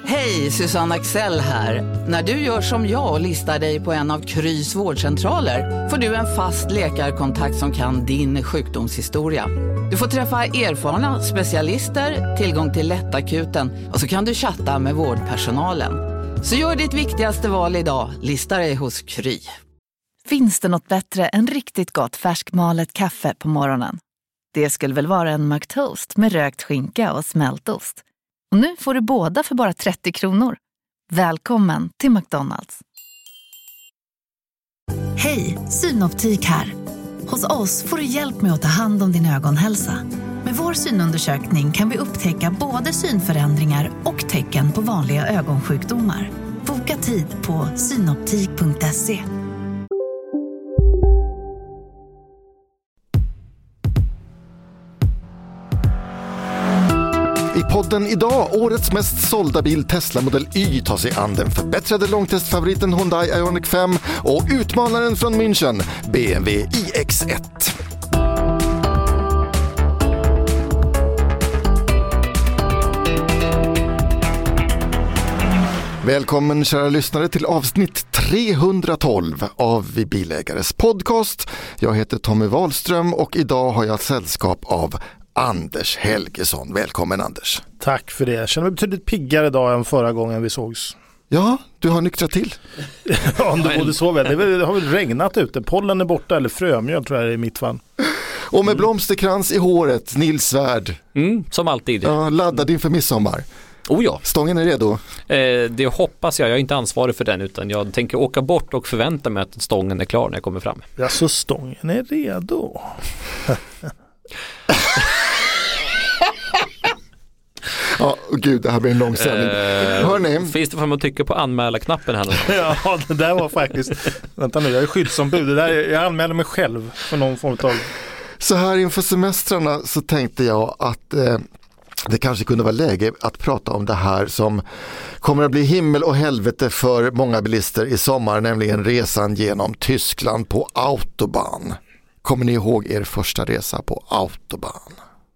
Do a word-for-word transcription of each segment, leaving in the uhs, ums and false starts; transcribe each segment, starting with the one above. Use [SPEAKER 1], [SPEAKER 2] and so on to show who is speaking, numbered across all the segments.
[SPEAKER 1] Hej, Susanne Axel här. När du gör som jag och listar dig på en av Krys vårdcentraler får du en fast läkarkontakt som kan din sjukdomshistoria. Du får träffa erfarna specialister, tillgång till lättakuten och så kan du chatta med vårdpersonalen. Så gör ditt viktigaste val idag, listar dig hos Kry.
[SPEAKER 2] Finns det något bättre än riktigt gott färskmalet kaffe på morgonen? Det skulle väl vara en McToast med rökt skinka och smältost. Och nu får du båda för bara trettio kronor. Välkommen till McDonald's. Hej, Synoptik här. Hos oss får du hjälp med att ta hand om din ögonhälsa. Med vår synundersökning kan vi upptäcka både synförändringar och tecken på vanliga ögonsjukdomar. Boka tid på synoptik punkt se.
[SPEAKER 3] I podden idag, årets mest sålda bil Tesla Model Y tar sig an den förbättrade långtestfavoriten Hyundai Ioniq fem och utmanaren från München, B M W i X ett. Välkommen kära lyssnare till avsnitt trehundratolv av Vi Bilägares podcast. Jag heter Tommy Wahlström och idag har jag sällskap av Anders Helgesson. Välkommen Anders.
[SPEAKER 4] Tack för det. Jag känner mig betydligt piggare idag än förra gången vi sågs.
[SPEAKER 3] Ja, du har nyktrat till.
[SPEAKER 4] Ja, om du både så väl. Det, väl, det har väl regnat ute. Pollen är borta, eller frömjöl tror jag är i mitt fall.
[SPEAKER 3] Och med blomsterkrans i håret, Nils Svärd.
[SPEAKER 5] Mm, som alltid.
[SPEAKER 3] Ja, laddad inför midsommar.
[SPEAKER 5] Oh ja.
[SPEAKER 3] Stången är redo?
[SPEAKER 5] Eh, det hoppas jag. Jag är inte ansvarig för den utan jag tänker åka bort och förvänta mig att stången är klar när jag kommer fram.
[SPEAKER 4] Ja, så stången är redo.
[SPEAKER 3] Ja, gud, det här blir en lång sändning.
[SPEAKER 5] Eh,
[SPEAKER 3] Hörrni.
[SPEAKER 5] Finns det för mig att trycka på anmäla-knappen här nu?
[SPEAKER 4] Ja, det där var faktiskt... Vänta nu, jag är skyddsombud. Det där, jag anmäler mig själv för någon form av...
[SPEAKER 3] Så här inför semestrarna så tänkte jag att eh, det kanske kunde vara läge att prata om det här som kommer att bli himmel och helvete för många bilister i sommar, nämligen resan genom Tyskland på Autobahn. Kommer ni ihåg er första resa på Autobahn?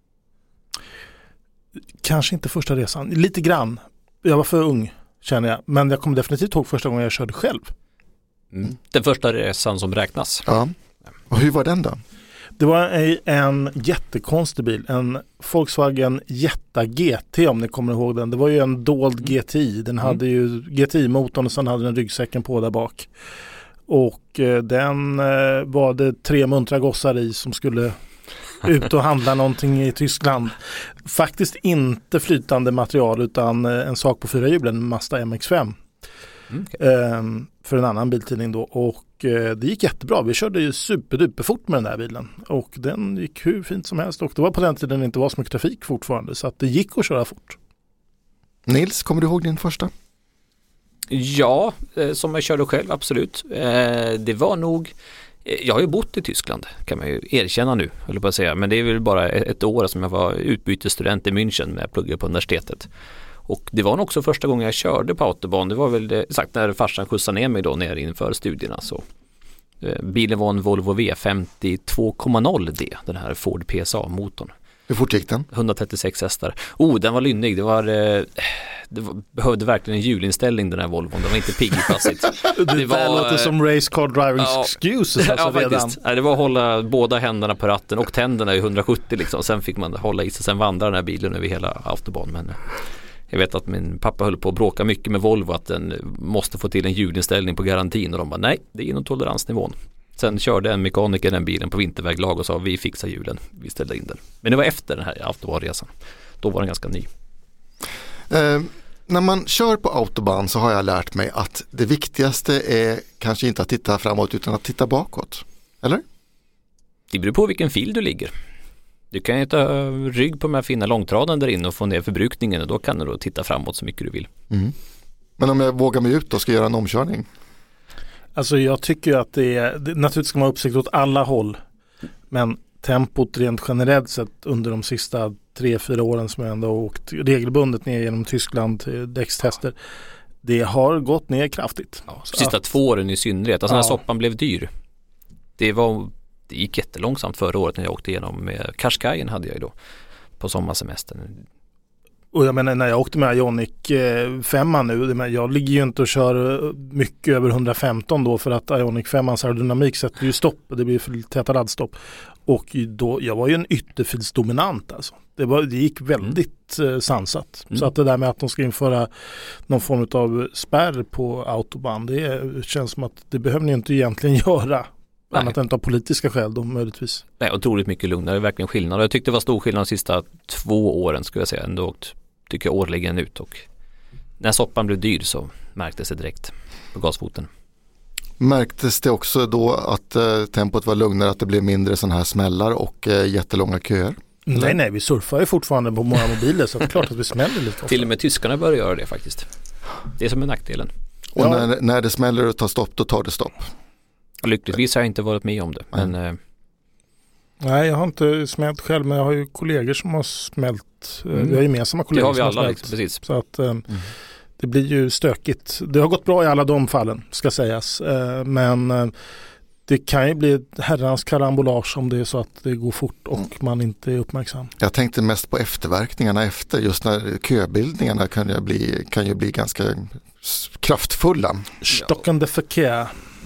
[SPEAKER 4] Kanske inte första resan. Lite grann. Jag var för ung, känner jag. Men jag kommer definitivt ihåg första gången jag körde själv.
[SPEAKER 5] Mm. Den första resan som räknas.
[SPEAKER 3] Ja. Och hur var den då?
[SPEAKER 4] Det var en jättekonstig bil. En Volkswagen Jetta G T, om ni kommer ihåg den. Det var ju en dold G T I. Den hade ju G T I-motorn och sen hade den ryggsäcken på där bak. Och eh, den eh, var det tre muntra gossar i som skulle ut och handla någonting i Tyskland. Faktiskt inte flytande material utan eh, en sak på fyra hjulen, Mazda M X fem. Mm, okay. eh, för en annan biltidning då. Och eh, det gick jättebra. Vi körde ju superduper fort med den där bilen. Och den gick hur fint som helst. Och det var på den tiden det inte var så mycket trafik fortfarande. Så att det gick att köra fort.
[SPEAKER 3] Nils, kommer du ihåg din första?
[SPEAKER 5] Ja, eh, som jag körde själv, absolut. Eh, det var nog... Eh, jag har ju bott i Tyskland, kan man ju erkänna nu, eller på att säga. Men det är väl bara ett år som jag var utbytesstudent i München när jag pluggade på universitetet. Och det var nog också första gången jag körde på Autobahn. Det var väl det, exakt när farsan skjutsade ner mig då ner inför studierna. Så. Eh, bilen var en Volvo V femtiotvå komma noll D, den här Ford P S A-motorn.
[SPEAKER 3] Hur fort gick den?
[SPEAKER 5] etthundratrettiosex hästar. Oh, den var lynnig. Det var... Eh, det var, behövde verkligen en hjulinställning den här Volvon. Den var inte pigg i passet.
[SPEAKER 4] Det, det var, låter som race car driving ja, excuses. Alltså
[SPEAKER 5] ja,
[SPEAKER 4] redan.
[SPEAKER 5] faktiskt. Nej, det var att hålla båda händerna på ratten och tänderna i hundrasjuttio liksom. Sen fick man hålla i sig. Sen vandra den här bilen över hela Autobahn. Men jag vet att min pappa höll på att bråka mycket med Volvo att den måste få till en hjulinställning på garantin. Och de bara, nej, det är inom toleransnivån. Sen körde en mekaniker den bilen på vinterväglag och sa vi fixar hjulen, vi ställde in den. Men det var efter den här Autobahnresan. Då var den ganska ny.
[SPEAKER 3] Eh, när man kör på Autobahn så har jag lärt mig att det viktigaste är kanske inte att titta framåt utan att titta bakåt. Eller?
[SPEAKER 5] Det beror på vilken fil du ligger. Du kan ju ta rygg på de här fina långtradan där inne och få ner förbrukningen och då kan du då titta framåt så mycket du vill. Mm.
[SPEAKER 3] Men om jag vågar mig ut och ska göra en omkörning?
[SPEAKER 4] Alltså jag tycker att det är, det, naturligtvis ska man ha uppsikt åt alla håll. Men tempot rent generellt sett under de sista tre, fyra åren som jag ändå har åkt regelbundet ner genom Tyskland till däckstester. Det har gått ner kraftigt.
[SPEAKER 5] Ja, sista att, två åren i synnerhet. Alltså ja. När soppan blev dyr. Det var det gick jättelångsamt förra året när jag åkte igenom med Qashqai'n hade jag ju då på sommarsemestern.
[SPEAKER 4] Och jag menar när jag åkte med Ioniq fem nu, jag ligger ju inte och kör mycket över hundrafemton då för att Ioniq femans aerodynamik sätter ju stopp, det blir för täta laddstopp. Och då, jag var ju en ytterfilsdominant alltså. Det, var, det gick väldigt mm. sansat. Mm. Så att det där med att de ska införa någon form av spärr på autobahn, det känns som att det behöver ni inte egentligen göra. Nej. Annat än av politiska skäl då möjligtvis.
[SPEAKER 5] Nej, otroligt mycket lugnare, verkligen skillnad. Jag tyckte det var stor skillnad de sista två åren skulle jag säga. Ändå åkt, tycker jag, årligen ut. Och när soppan blev dyr så märktes det direkt på gasfoten.
[SPEAKER 3] Märktes det också då att eh, tempot var lugnare, att det blev mindre sådana här smällar och eh, jättelånga köer?
[SPEAKER 4] Nej, nej, vi surfar ju fortfarande på många mobiler så det är klart att vi smäller lite ofta.
[SPEAKER 5] Till och med tyskarna börjar göra det faktiskt. Det är som en nackdelen.
[SPEAKER 3] Och ja. när, när det smäller och tar stopp, då tar det stopp.
[SPEAKER 5] Och lyckligtvis har jag inte varit med om det. Men, mm. eh...
[SPEAKER 4] Nej, jag har inte smält själv, men jag har ju kollegor som har smält. Mm. Vi har gemensamma kollegor.
[SPEAKER 5] Det har vi
[SPEAKER 4] som
[SPEAKER 5] alla,
[SPEAKER 4] har
[SPEAKER 5] liksom, precis.
[SPEAKER 4] Så att eh, mm. det blir ju stökigt. Det har gått bra i alla de fallen, ska sägas. Eh, men eh, det kan ju bli ett herrans karambolage om det är så att det går fort och mm. man inte är uppmärksam.
[SPEAKER 3] Jag tänkte mest på efterverkningarna efter, just när köbildningarna kan ju bli, kan ju bli ganska kraftfulla.
[SPEAKER 4] Stockande verkehr.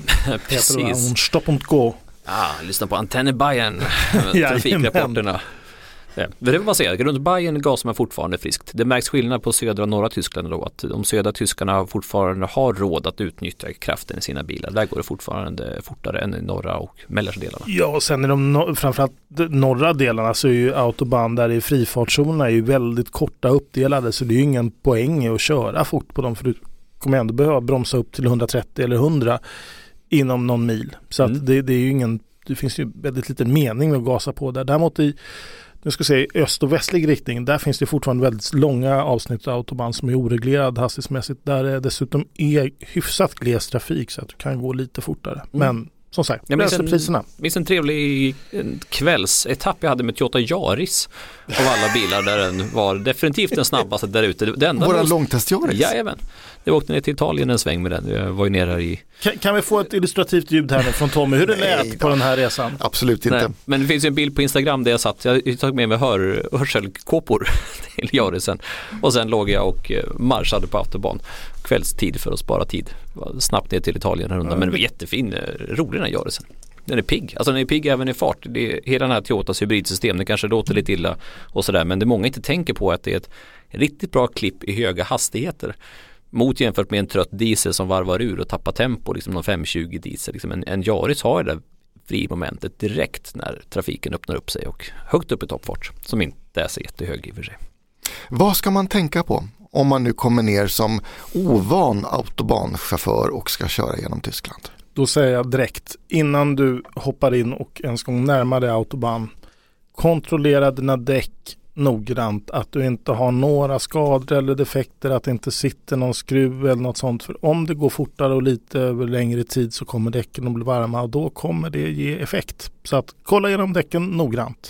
[SPEAKER 5] Precis.
[SPEAKER 4] Stopp och gå.
[SPEAKER 5] Ah, lyssna på Antenne Bayern. Trafikrapporterna. Ja, det vill man säga. Runt Bayern gasar man fortfarande friskt. Det märks skillnad på södra och norra Tyskland då, att de södra tyskarna fortfarande har råd att utnyttja kraften i sina bilar. Där går det fortfarande fortare än i norra och mellersta delarna.
[SPEAKER 4] Ja, och sen i de no- framförallt de norra delarna så är ju autobahn där i frifartszonerna är ju väldigt korta uppdelade, så det är ju ingen poäng att köra fort på dem, för du kommer ändå behöva bromsa upp till hundratrettio eller hundra inom någon mil. Så mm. att det, det är ju ingen, det finns ju väldigt liten mening med att gasa på där. Däremot i nu ska säga, öst- och västlig riktning, där finns det fortfarande väldigt långa avsnitt av autobahn som är oreglerad hastighetsmässigt. Där är dessutom är hyfsat gles trafik så att du kan gå lite fortare. Mm. Men som sagt,
[SPEAKER 5] jag minns en,
[SPEAKER 4] priserna.
[SPEAKER 5] minns en trevlig en kvällsetapp jag hade med Toyota Yaris av alla bilar där den var definitivt den snabbaste där ute.
[SPEAKER 3] Våra var... långtest Yaris?
[SPEAKER 5] Jajamän. Jag åkte ner till Italien en sväng med den. Jag var ju nere här i...
[SPEAKER 4] Kan, kan vi få ett illustrativt ljud här från Tommy? Hur det lät på den här resan?
[SPEAKER 3] Absolut inte. Nej,
[SPEAKER 5] men det finns ju en bild på Instagram där jag satt. Jag tog med mig hör, hörselkåpor till Yarisen. Och sen låg jag och marschade på autobahn kvällstid för att spara tid. Snabbt ner till Italien här undan. Men det var jättefin, rolig den här Yarisen. Den är pigg. Alltså den är pigg även i fart. Det är hela den här Toyotas hybridsystem. Det kanske låter lite illa och sådär. Men det många inte tänker på att det är ett riktigt bra klipp i höga hastigheter. Mot jämfört med en trött diesel som varvar ur och tappar tempo, liksom någon fem tjugo diesel. Liksom en, en Yaris har det där frimomentet direkt när trafiken öppnar upp sig och högt upp i toppfart, som inte är så jättehög i och för sig.
[SPEAKER 3] Vad ska man tänka på om man nu kommer ner som ovan autobahnchaufför och ska köra genom Tyskland?
[SPEAKER 4] Då säger jag direkt, innan du hoppar in och ens gång närmar dig autobahn, kontrollera dina däck noggrant, att du inte har några skador eller defekter, att det inte sitter någon skruv eller något sånt, för om det går fortare och lite över längre tid så kommer däcken att bli varma och då kommer det ge effekt. Så att kolla igenom däcken noggrant.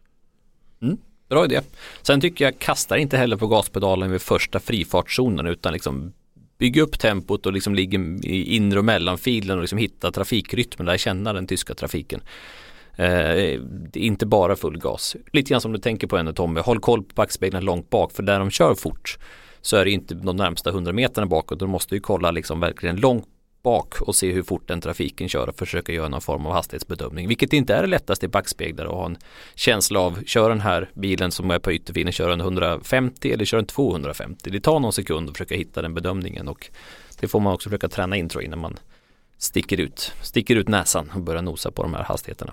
[SPEAKER 5] Mm, bra idé. Sen tycker jag kastar inte heller på gaspedalen vid första frifartszonen, utan liksom bygga upp tempot och liksom ligga i inre och mellanfilen och liksom hitta trafikrytmen där, känna den tyska trafiken. Eh, det är inte bara full gas. Lite grann som du tänker på henne, Tommy. Håll koll på backspeglarna långt bak, för där de kör fort så är det inte de närmsta hundra meterna bakåt. De måste ju kolla liksom verkligen långt bak och se hur fort den trafiken kör och försöka göra någon form av hastighetsbedömning. Vilket inte är det lättaste i backspeglar, att ha en känsla av, kör den här bilen som är på ytterfilen, kör den hundrafemtio eller kör den tvåhundrafemtio. Det tar någon sekund att försöka hitta den bedömningen, och det får man också försöka träna in, tror jag, innan man sticker ut, sticker ut näsan och börjar nosa på de här hastigheterna.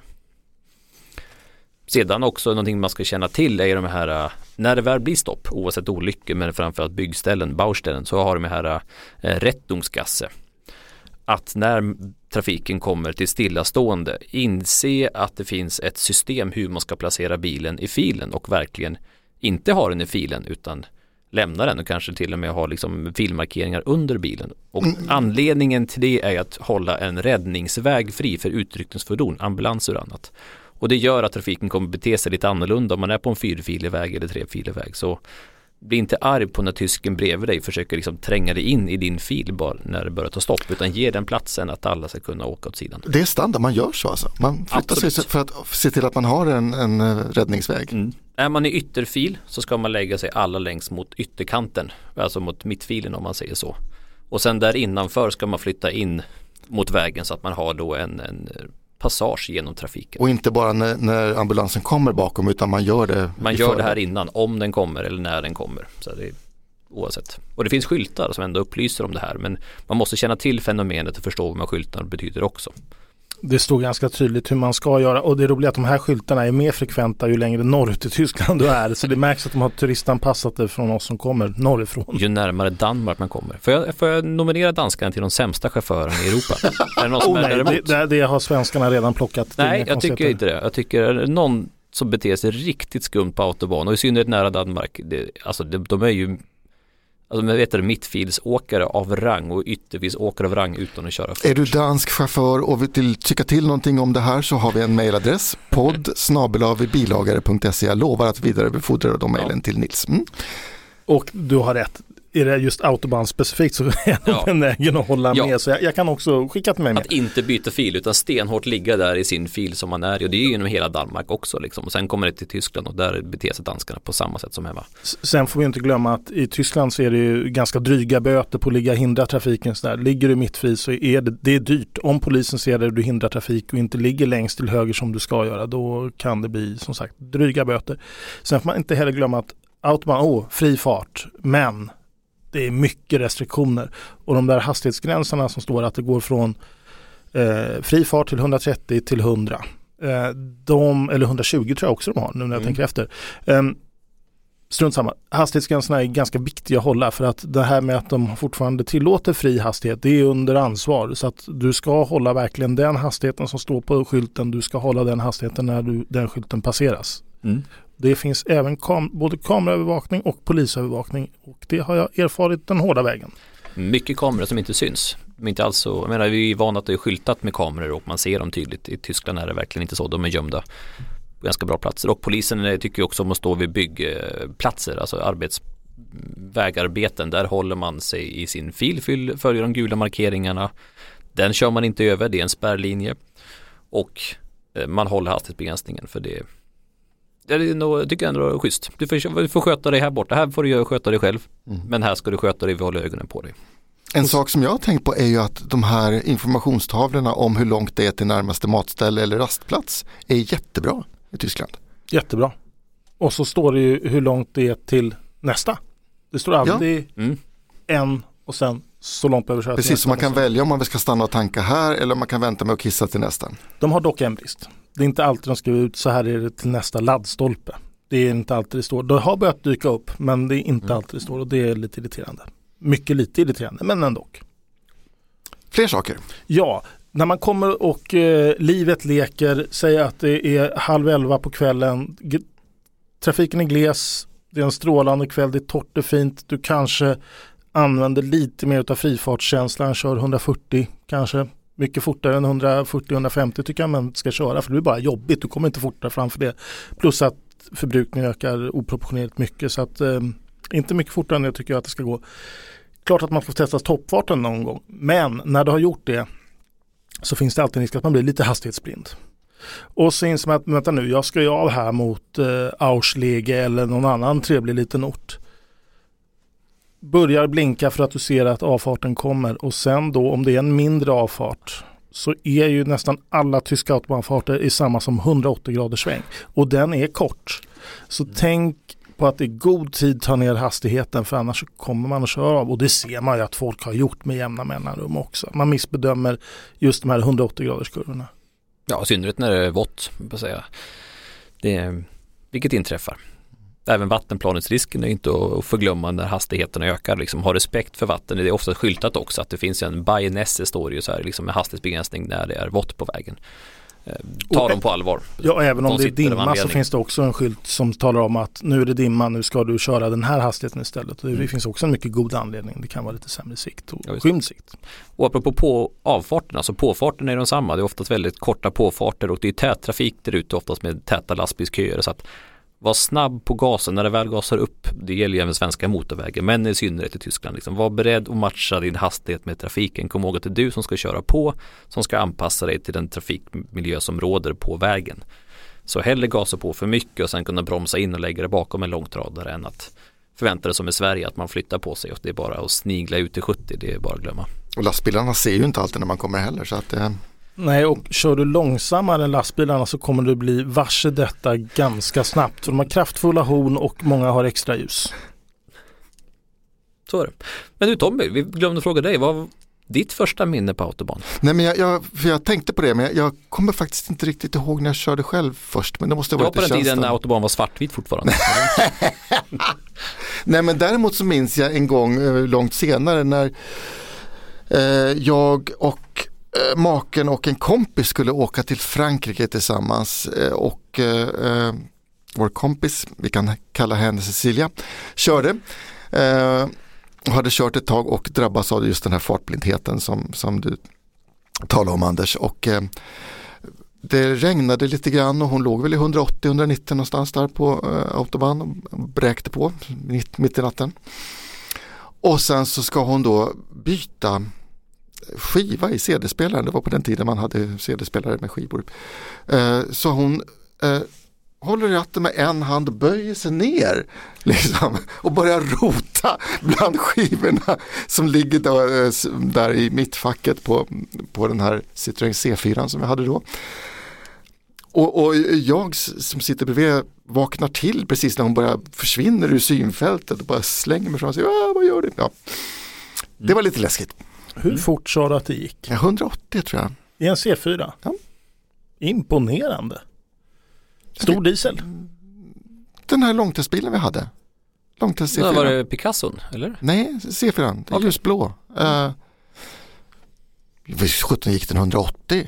[SPEAKER 5] Sedan också någonting man ska känna till är de här, när det väl blir stopp, oavsett olyckor, men framförallt byggställen, bauställen, så har de här äh, Rettungsgasse. Att när trafiken kommer till stillastående, inse att det finns ett system hur man ska placera bilen i filen, och verkligen inte ha den i filen utan lämna den och kanske till och med ha liksom filmarkeringar under bilen. Och mm. anledningen till det är att hålla en räddningsväg fri för utryckningsfordon, ambulanser och annat. Och det gör att trafiken kommer bete sig lite annorlunda om man är på en fyrfilig väg eller trefilig väg. Så bli inte arg på när tysken bredvid dig försöker liksom tränga dig in i din fil bara när det börjar ta stopp, utan ge den platsen att alla ska kunna åka åt sidan.
[SPEAKER 3] Det är standard, man gör så alltså. Man flyttar Absolut. sig för att se till att man har en, en räddningsväg.
[SPEAKER 5] Mm. Är man i ytterfil så ska man lägga sig alla längst mot ytterkanten, alltså mot mittfilen om man säger så. Och sen där innanför ska man flytta in mot vägen så att man har då en, en passage genom trafiken.
[SPEAKER 3] Och inte bara när, när ambulansen kommer bakom, utan man gör det
[SPEAKER 5] Man gör det här innan, om den kommer eller när den kommer. Så det är oavsett. Och det finns skyltar som ändå upplyser om det här, men man måste känna till fenomenet och förstå vad de skyltarna betyder också.
[SPEAKER 4] Det står ganska tydligt hur man ska göra, och det är roligt att de här skyltarna är mer frekventa ju längre norrut i Tyskland du är, så det märks att de har turistanpassat det från oss som kommer norrifrån.
[SPEAKER 5] Ju närmare Danmark man kommer. Får jag, får jag nominera danskarna till de sämsta chaufförerna i Europa? Är det någon som
[SPEAKER 4] oh,
[SPEAKER 5] är
[SPEAKER 4] nej, det, det har svenskarna redan plockat.
[SPEAKER 5] Nej, jag tycker inte det. Jag tycker någon som beter sig riktigt skumt på autobahn, och i synnerhet nära Danmark, det, alltså de, de är ju alltså man vet det, mittfilsåkare av rang och ytterfilsåkare av rang utan att köra fort.
[SPEAKER 3] Är du dansk chaufför och vill tycka till någonting om det här, så har vi en mejladress, podd snabel-a bilagare punkt se. Jag lovar att vidarebefordra de mejlen ja. till Nils. Mm.
[SPEAKER 4] Och du har rätt. Är det just autobahn specifikt så är jag ja. benägen att hålla ja. med. Så jag, jag kan också skicka till mig med.
[SPEAKER 5] Att inte byta fil utan stenhårt ligga där i sin fil som man är i. Och det är ju genom hela Danmark också. Liksom. Och sen kommer det till Tyskland och där beter sig danskarna på samma sätt som hemma.
[SPEAKER 4] Sen får vi inte glömma att i Tyskland så är det ju ganska dryga böter på att ligga och hindra trafiken. Så där. Ligger du mittfil så är det, det är dyrt. Om polisen ser dig och du hindrar trafik och inte ligger längst till höger som du ska göra, då kan det bli som sagt dryga böter. Sen får man inte heller glömma att autobahn, åh, fri fart, men det är mycket restriktioner, och de där hastighetsgränserna som står att det går från eh, fri fart till hundratrettio till hundra. Eh, de, eller hundratjugo tror jag också de har nu när jag mm. tänker efter. Eh, strunt samma. Hastighetsgränserna är ganska viktiga att hålla, för att det här med att de fortfarande tillåter fri hastighet, det är under ansvar. Så att du ska hålla verkligen den hastigheten som står på skylten. Du ska hålla den hastigheten när du, den skylten passeras. Mm. Det finns även kam- både kameraövervakning och polisövervakning, och det har jag erfarit den hårda vägen.
[SPEAKER 5] Mycket kameror som inte syns. De inte alls så, jag menar, vi är vana att det är skyltat med kameror och man ser dem tydligt. I Tyskland är det verkligen inte så. De är gömda på ganska bra platser. Och polisen tycker också om att stå vid byggplatser, alltså arbetsvägarbeten. Där håller man sig i sin fil, följer de gula markeringarna. Den kör man inte över, det är en spärrlinje. Och man håller hastighetsbegränsningen, för det det är nog, tycker jag ändå är schysst. Du får, du får sköta dig här borta. Här får du göra, sköta dig själv. Mm. Men här ska du sköta dig, vi håller ögonen på dig.
[SPEAKER 3] En sak som jag har tänkt på är ju att de här informationstavlorna om hur långt det är till närmaste matställe eller rastplats är jättebra i Tyskland.
[SPEAKER 4] Jättebra. Och så står det ju hur långt det är till nästa. Det står alltid ja. mm. en och sen så långt behöver köra.
[SPEAKER 3] Precis, så man kan välja om man ska stanna och tanka här eller om man kan vänta med att kissa till nästa.
[SPEAKER 4] De har dock en brist. Det är inte alltid de skriver ut så här är det till nästa laddstolpe. Det är inte alltid det står. Det har börjat dyka upp, men det är inte mm. alltid det står, och det är lite irriterande. Mycket lite irriterande, men ändå.
[SPEAKER 3] Fler saker?
[SPEAKER 4] Ja, när man kommer och eh, livet leker, säger att det är halv elva på kvällen, g- trafiken är gles, det är en strålande kväll, det är torrt och fint, du kanske använder lite mer av frifartskänslan, kör hundrafyrtio kanske. Mycket fortare än hundrafyrtio till hundrafemtio tycker jag man ska köra, för det är bara jobbigt. Du kommer inte fortare framför det. Plus att förbrukningen ökar oproportionerligt mycket, så att eh, inte mycket fortare än det tycker jag att det ska gå. Klart att man får testa toppfarten någon gång, men när du har gjort det så finns det alltid en risk att man blir lite hastighetsblind. Och så inser man att vänta nu, jag ska ju av här mot eh, Auslege eller någon annan trevlig liten ort. Börjar blinka för att du ser att avfarten kommer, och sen då om det är en mindre avfart så är ju nästan alla tyska autobahnfarter i samma som hundraåttio graders sväng, och den är kort. Så mm. tänk på att i god tid ta ner hastigheten, för annars kommer man att köra av, och det ser man ju att folk har gjort med jämna mellanrum också. Man missbedömer just de här hundraåttio graders kurvorna.
[SPEAKER 5] Ja, i synnerhet när det är vått, på att säga. Det är, vilket inträffar. Även vattenplaningsrisken är inte att förglömma när hastigheten ökar. Liksom, ha respekt för vatten. Det är ofta skyltat också att det finns en by Nesse står ju så här, liksom, med hastighetsbegränsning när det är vått på vägen. Eh, ta och, dem på allvar.
[SPEAKER 4] Ja, även om det är dimma så finns det också en skylt som talar om att nu är det dimma, nu ska du köra den här hastigheten istället. Det mm. finns också en mycket god anledning. Det kan vara lite sämre sikt och ja, skymd sikt.
[SPEAKER 5] Och apropå på avfarterna, alltså påfarten är de samma. Det är oftast väldigt korta påfarter och det är tät trafik där ute, oftast med täta lastbilsköer, så att var snabb på gasen när det väl gasar upp. Det gäller ju även svenska motorvägar, men i synnerhet i Tyskland. Liksom. Var beredd att matcha din hastighet med trafiken. Kom ihåg att det är du som ska köra på, som ska anpassa dig till den trafikmiljö som råder på vägen. Så hellre gasa på för mycket och sen kunna bromsa in och lägga det bakom en långtradare än att förvänta det som i Sverige att man flyttar på sig och det är bara att snigla ut till sjuttio, det är bara att glömma.
[SPEAKER 3] Och lastbilarna ser ju inte alltid när man kommer heller så att det...
[SPEAKER 4] Nej, och kör du långsammare än lastbilarna så kommer du bli varse detta ganska snabbt. För de har kraftfulla horn och många har extra ljus.
[SPEAKER 5] Så är det. Men du Tommy, vi glömde fråga dig, vad var ditt första minne på autobahn?
[SPEAKER 3] Nej men jag, jag, för jag tänkte på det men jag, jag kommer faktiskt inte riktigt ihåg när jag körde själv först. Men det måste ha varit
[SPEAKER 5] på den
[SPEAKER 3] tjänsten.
[SPEAKER 5] tiden när autobahn var svartvit fortfarande.
[SPEAKER 3] Nej men däremot så minns jag en gång långt senare när eh, jag och eh, maken och en kompis skulle åka till Frankrike tillsammans eh, och eh, vår kompis, vi kan kalla henne Cecilia, körde eh, och hade kört ett tag och drabbats av just den här fartblindheten som, som du talade om Anders och eh, det regnade lite grann och hon låg väl i hundraåttio till hundranittio någonstans där på eh, autobahn och bräkte på mitt, mitt i natten. Och sen så ska hon då byta skiva i C D-spelaren. Det var på den tiden man hade C D-spelare med skivor. Eh, så hon eh, håller i ratten med en hand, böjer sig ner liksom, och börjar rota bland skivorna som ligger där, där i mittfacket på, på den här Citroën C fyra som jag hade då. Och, och jag som sitter bredvid vaknar till precis när hon börjar försvinner ur synfältet och bara slänger mig fram och säger, vad gör du? Ja. Det var lite läskigt.
[SPEAKER 4] Hur fort sa du att det gick?
[SPEAKER 3] Ja, hundraåttio tror jag.
[SPEAKER 4] I en C fyra?
[SPEAKER 3] Ja.
[SPEAKER 4] Imponerande. Stor diesel?
[SPEAKER 3] Den här långtestbilen vi hade. Långtest C fyra.
[SPEAKER 5] Var det Picasson, eller?
[SPEAKER 3] Nej, C fyra. Det är okay. Ljusblå. Uh, sjutton gick den hundraåttio.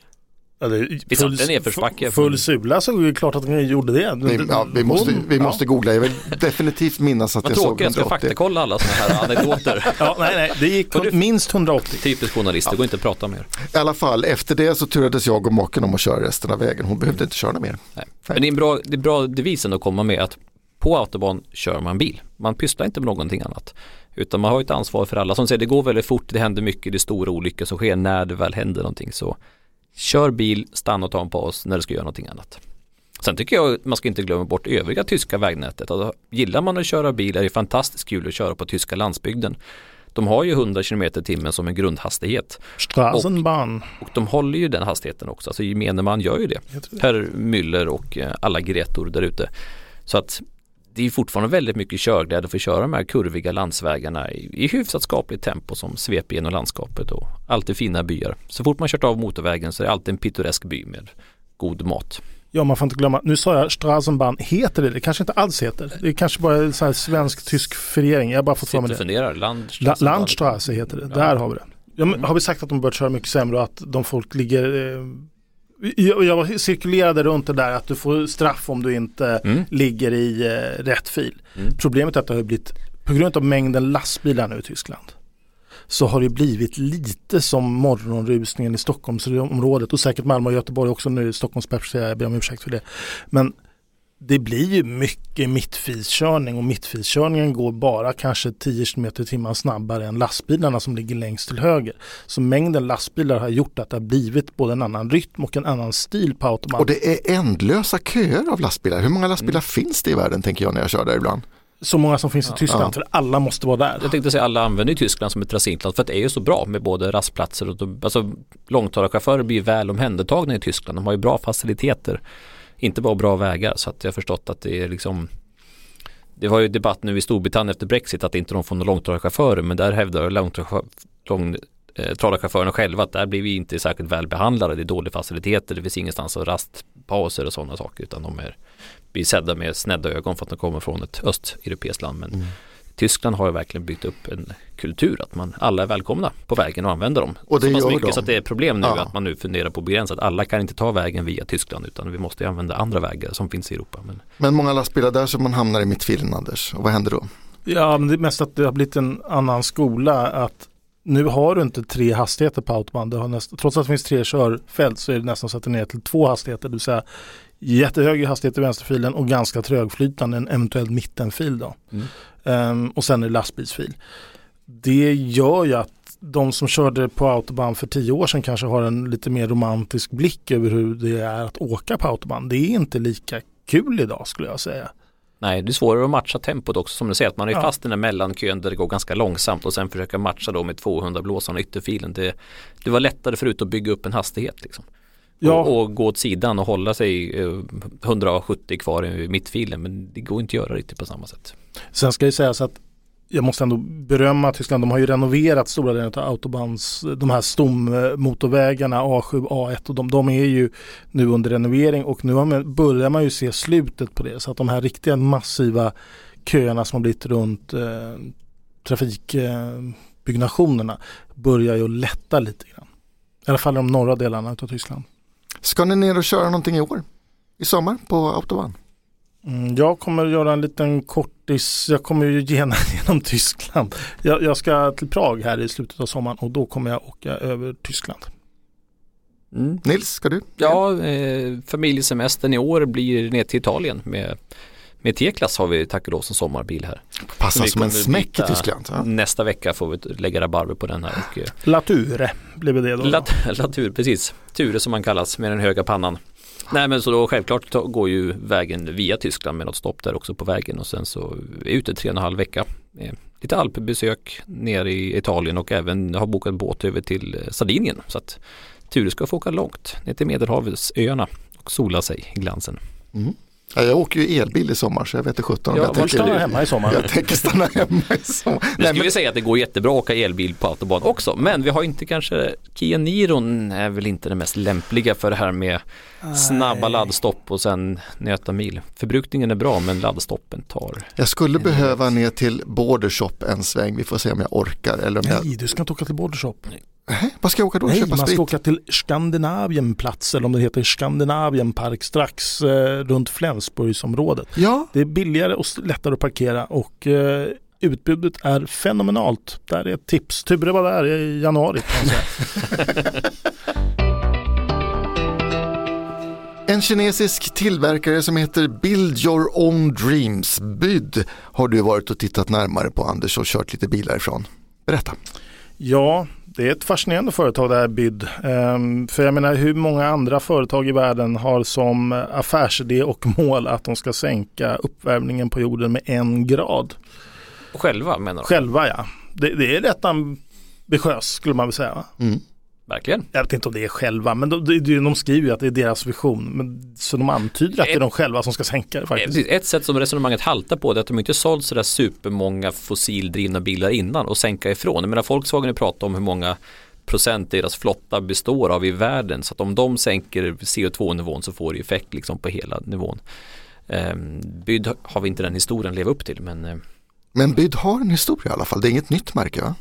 [SPEAKER 4] Ja, det,
[SPEAKER 5] vi satte en nedförsbacke.
[SPEAKER 4] Full sula så är det klart att den gjorde det.
[SPEAKER 3] Vi, ja, vi måste, vi ja. måste googla. Jag vill definitivt minnas att
[SPEAKER 5] Vad
[SPEAKER 3] jag såg
[SPEAKER 5] tråkigt, jag ska faktakolla alla sådana här anekdoter.
[SPEAKER 4] ja, nej, nej, det gick du, minst hundraåttio.
[SPEAKER 5] Typiskt journalist, det ja. går inte att prata mer.
[SPEAKER 3] I alla fall, efter det så turades jag och maken om att köra resten av vägen. Hon behövde inte köra mer.
[SPEAKER 5] Nej. Men det är en bra, det är bra devisen att komma med att på autobahn kör man bil. Man pysslar inte med någonting annat. Utan man har ett ansvar för alla. Som säger, det går väldigt fort, det händer mycket, det är stora olyckor som sker när det väl händer någonting. Så kör bil, stanna och ta en paus när du ska göra någonting annat. Sen tycker jag att man ska inte glömma bort övriga tyska vägnätet. Alltså, gillar man att köra bil är det fantastiskt kul att köra på tyska landsbygden. De har ju hundra kilometer i timmen som en grundhastighet.
[SPEAKER 4] Straßenbahn.
[SPEAKER 5] Och, och de håller ju den hastigheten också. Alltså gemene man gör ju det. Herr Müller och alla Gretor där ute. Så att det är fortfarande väldigt mycket körglädje för att köra de här kurviga landsvägarna i, i hyfsat skapligt tempo som sveper genom landskapet och alltid fina byar. Så fort man kört av motorvägen så är det alltid en pittoresk by med god mat.
[SPEAKER 4] Ja, man får inte glömma. Nu sa jag Straßenbahn. Heter det? Det kanske inte alls heter. Det är kanske bara en sån här svensk-tysk förening. Jag har bara fått fram det.
[SPEAKER 5] Funderar. Landstraße.
[SPEAKER 4] La, Landstraße heter det. Ja. Där har vi det. Ja, men, har vi sagt att de börjat köra mycket sämre och att de folk ligger... Eh, jag, jag cirkulerade runt det där att du får straff om du inte mm. ligger i eh, rätt fil. Mm. Problemet är att det har blivit, på grund av mängden lastbilar nu i Tyskland, så har det blivit lite som morgonrusningen i Stockholmsområdet och säkert Malmö och Göteborg också nu i Stockholmsperspektiv, jag ber om ursäkt för det. Men det blir ju mycket mittfilskörning och mittfilskörningen går bara kanske tio kilometer i timmen snabbare än lastbilarna som ligger längst till höger. Så mängden lastbilar har gjort att det har blivit både en annan rytm och en annan stil på autobahn.
[SPEAKER 3] Och det är ändlösa köer av lastbilar. Hur många lastbilar mm. finns det i världen tänker jag när jag kör där ibland?
[SPEAKER 4] Så många som finns
[SPEAKER 5] ja.
[SPEAKER 4] i Tyskland, ja. för alla måste vara där.
[SPEAKER 5] Jag tänkte säga alla använder i Tyskland som ett transitland för att det är ju så bra med både rastplatser och alltså, långtradarchaufförer blir väl omhändertagna i Tyskland. De har ju bra faciliteter, inte bara bra vägar, så att jag har förstått att det är liksom det var ju debatt nu i Storbritannien efter Brexit att inte de får några långtradarchaufförer, men där hävdar långtradarchaufförerna själva att där blir vi inte särskilt väl behandlade, det är dåliga faciliteter, det finns ingenstans att rastpauser och sådana saker, utan de är blir sedda med snedda ögon för att de kommer från ett östeuropeiskt land. Men mm. Tyskland har ju verkligen byggt upp en kultur att man alla är välkomna på vägen och använder dem.
[SPEAKER 3] Och det
[SPEAKER 5] så
[SPEAKER 3] gör
[SPEAKER 5] mycket
[SPEAKER 3] de.
[SPEAKER 5] Så att det är problem nu
[SPEAKER 3] ja.
[SPEAKER 5] att man nu funderar på begränsat. Alla kan inte ta vägen via Tyskland utan vi måste använda andra vägar som finns i Europa. Men,
[SPEAKER 3] men många lastbilar där som man hamnar i mittfilen, Anders. Och vad händer då?
[SPEAKER 4] Ja, men det är mest att det har blivit en annan skola att nu har du inte tre hastigheter på autobahn. Det har näst, trots att det finns tre körfält så är det nästan så att det är ner till två hastigheter. Det vill säga jättehög hastighet i vänsterfilen och ganska trögflytande, en eventuell mittenfil då. Mm. Um, och sen är det lastbilsfil. Det gör ju att de som körde på autobahn för tio år sedan kanske har en lite mer romantisk blick över hur det är att åka på autobahn. Det är inte lika kul idag skulle jag säga.
[SPEAKER 5] Nej, det är svårare att matcha tempot också som du säger. Att man är
[SPEAKER 4] Ja.
[SPEAKER 5] fast i den här mellankön där det går ganska långsamt och sen försöka matcha då med tvåhundra blåsarna ytterfilen. Det, det var lättare förut att bygga upp en hastighet liksom.
[SPEAKER 4] Ja.
[SPEAKER 5] Och, och gå åt sidan och hålla sig eh, hundrasjuttio kvar i mittfilen, men det går inte att göra riktigt på samma sätt.
[SPEAKER 4] Sen ska jag säga så att jag måste ändå berömma Tyskland. De har ju renoverat stora delar av autobahns, de här stommotorvägarna A sju, A ett och de, de är ju nu under renovering och nu har man, börjar man ju se slutet på det. Så att de här riktiga massiva köerna som har blivit runt eh, trafikbyggnationerna eh, börjar ju lätta lite grann. I alla fall de norra delarna av Tyskland.
[SPEAKER 3] Ska ni ner och köra någonting i år? I sommar på autobahn?
[SPEAKER 4] Mm, jag kommer göra en liten kortis. Jag kommer ju genom, genom Tyskland. Jag, jag ska till Prag här i slutet av sommaren och då kommer jag åka över Tyskland.
[SPEAKER 5] Mm.
[SPEAKER 3] Nils, ska du?
[SPEAKER 5] Ja, eh, familjesemestern i år blir ner till Italien med, med T-klass har vi tack och lov som sommarbil här.
[SPEAKER 3] Passar
[SPEAKER 5] Vi
[SPEAKER 3] som en
[SPEAKER 5] kommer
[SPEAKER 3] smäck i
[SPEAKER 5] byta-
[SPEAKER 3] Tyskland. Ja.
[SPEAKER 5] Nästa vecka får vi lägga rabarber på den här. Och, eh,
[SPEAKER 4] Lature blir det då.
[SPEAKER 5] lat, latur, precis. Ture som man kallas med den höga pannan. Nej men så då självklart ta- går ju vägen via Tyskland med något stopp där också på vägen och sen så är ute tre och en halv vecka. Eh, lite alpbesök ner i Italien och även har bokat båt över till eh, Sardinien så att Ture ska få åka långt ner till Medelhavsöarna och sola sig i glansen.
[SPEAKER 3] Mm. Ja, jag åker ju elbil i sommar så jag vet inte sjutton om
[SPEAKER 5] Ja,
[SPEAKER 3] jag
[SPEAKER 5] var
[SPEAKER 3] tänker,
[SPEAKER 4] stannar hemma i sommar.
[SPEAKER 3] jag tänker stanna hemma i sommar.
[SPEAKER 5] Nu
[SPEAKER 3] Nej,
[SPEAKER 5] ska vi säga att det går jättebra att åka elbil på autobahn också, men vi har inte kanske, Kia Niron är väl inte det mest lämpliga för det här med snabba laddstopp och sen nöta mil. Förbrukningen är bra men laddstoppen tar.
[SPEAKER 3] jag skulle behöva ner till Bordershop en sväng. Vi får se om jag orkar. Eller om jag...
[SPEAKER 4] Nej, du ska inte åka till Bordershop.
[SPEAKER 3] Nej, vad ska jag åka då?
[SPEAKER 4] Nej,
[SPEAKER 3] Köpa
[SPEAKER 4] man ska
[SPEAKER 3] sprit?
[SPEAKER 4] åka till Skandinavienplats eller om det heter Skandinavienpark strax eh, runt Flensburgsområdet.
[SPEAKER 3] Ja,
[SPEAKER 4] Det är billigare och lättare att parkera och eh, utbudet är fenomenalt. Där är ett tips. Ture var där i januari kan jag säga.
[SPEAKER 3] en kinesisk tillverkare som heter Build Your Own Dreams, B Y D, har du varit och tittat närmare på, Anders, och kört lite bilar ifrån. Berätta.
[SPEAKER 4] Ja, det är ett fascinerande företag det här B Y D. Um, för jag menar hur många andra företag i världen har som affärsidé och mål att de ska sänka uppvärmningen på jorden med en grad.
[SPEAKER 5] Själva menar de.
[SPEAKER 4] Själva ja. Det, det är rätt ambitiöst skulle man väl säga va?
[SPEAKER 3] Mm.
[SPEAKER 5] Verkligen.
[SPEAKER 4] Jag vet inte om det är själva, men de, de, de skriver ju att det är deras vision. Men, så de antyder att det är de själva som ska sänka det faktiskt.
[SPEAKER 5] Ett sätt som resonemanget haltar på det är att de inte sålt sådär supermånga fossildrivna bilar innan och sänka ifrån. Jag menar Volkswagen pratar om hur många procent deras flotta består av i världen. Så att om de sänker C O två nivån så får det effekt liksom på hela nivån. Um, B Y D har vi inte den historien att leva upp till. Men, uh...
[SPEAKER 3] Men B Y D har en historia i alla fall. Det är inget nytt märke, va?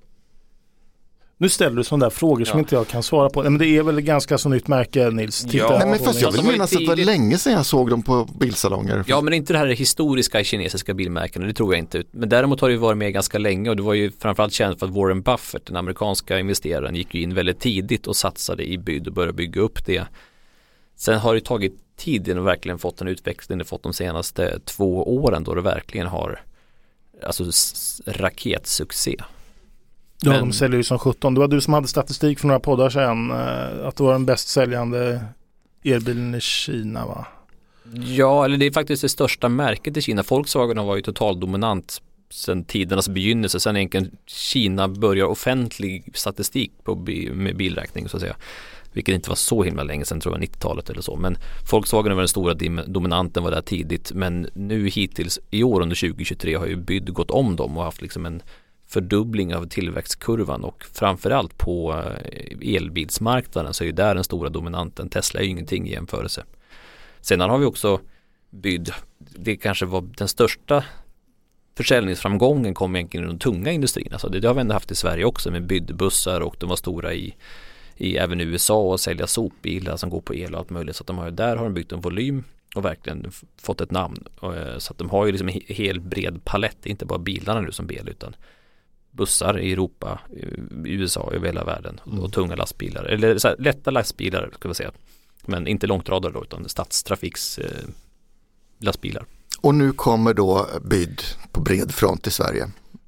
[SPEAKER 4] Nu ställer du sådana där frågor som
[SPEAKER 5] Ja.
[SPEAKER 4] inte jag kan svara på. Men det är väl ganska så nytt märke, Nils. Titta
[SPEAKER 5] Ja.
[SPEAKER 4] på
[SPEAKER 3] Nej, men fast jag
[SPEAKER 5] Fast
[SPEAKER 3] vill
[SPEAKER 5] de var ju
[SPEAKER 3] minnas att det var
[SPEAKER 5] tidigt-
[SPEAKER 3] länge sedan jag såg dem på bilsalonger.
[SPEAKER 5] Ja, men inte det här historiska kinesiska bilmärken, det tror jag inte. Men däremot har det ju varit med ganska länge och det var ju framförallt känt för att Warren Buffett, den amerikanska investeraren, gick ju in väldigt tidigt och satsade i B Y D och började bygga upp det. Sen har det tagit tid innan verkligen fått en utveckling, det fått de senaste två åren då det verkligen har alltså s- raketsuccé.
[SPEAKER 4] Ja,
[SPEAKER 5] Men-
[SPEAKER 4] de säljer ju som sjutton. Det var du som hade statistik för några poddar sedan eh, att det var den bäst säljande elbilen i Kina va?
[SPEAKER 5] Ja, eller det är faktiskt det största märket i Kina. Volkswagen har varit totaldominant sedan tidernas begynnelse. Sen egentligen Kina börjar offentlig statistik på bi- med bilräkning så att säga. Vilket inte var så himla länge sedan, tror jag, nittiotalet eller så. Men Volkswagen var den stora dim- dominanten, var där tidigt. Men nu hittills i år under tjugohundratjugotre har ju B Y D gått om dem och haft liksom en fördubbling av tillväxtkurvan och framförallt på elbilsmarknaden så är ju där den stora dominanten. Tesla är ju ingenting i jämförelse. Sedan har vi också B Y D, det kanske var den största försäljningsframgången kom egentligen i den tunga industrin. Alltså det, det har vi ändå haft i Sverige också med B Y D-bussar och de var stora i, i även i U S A och sälja sopbilar som går på el och allt möjligt. Så att de har, där har de byggt en volym och verkligen f- fått ett namn. Och, så att de har ju liksom en he- hel bred palett, det är inte bara bilarna nu som bil utan bussar i Europa, i U S A, över hela världen och, och tunga lastbilar, eller så här, lätta lastbilar ska vi säga. Men inte långtradare då utan stadstrafiks eh, lastbilar.
[SPEAKER 3] Och nu kommer då B Y D på bred front i Sverige.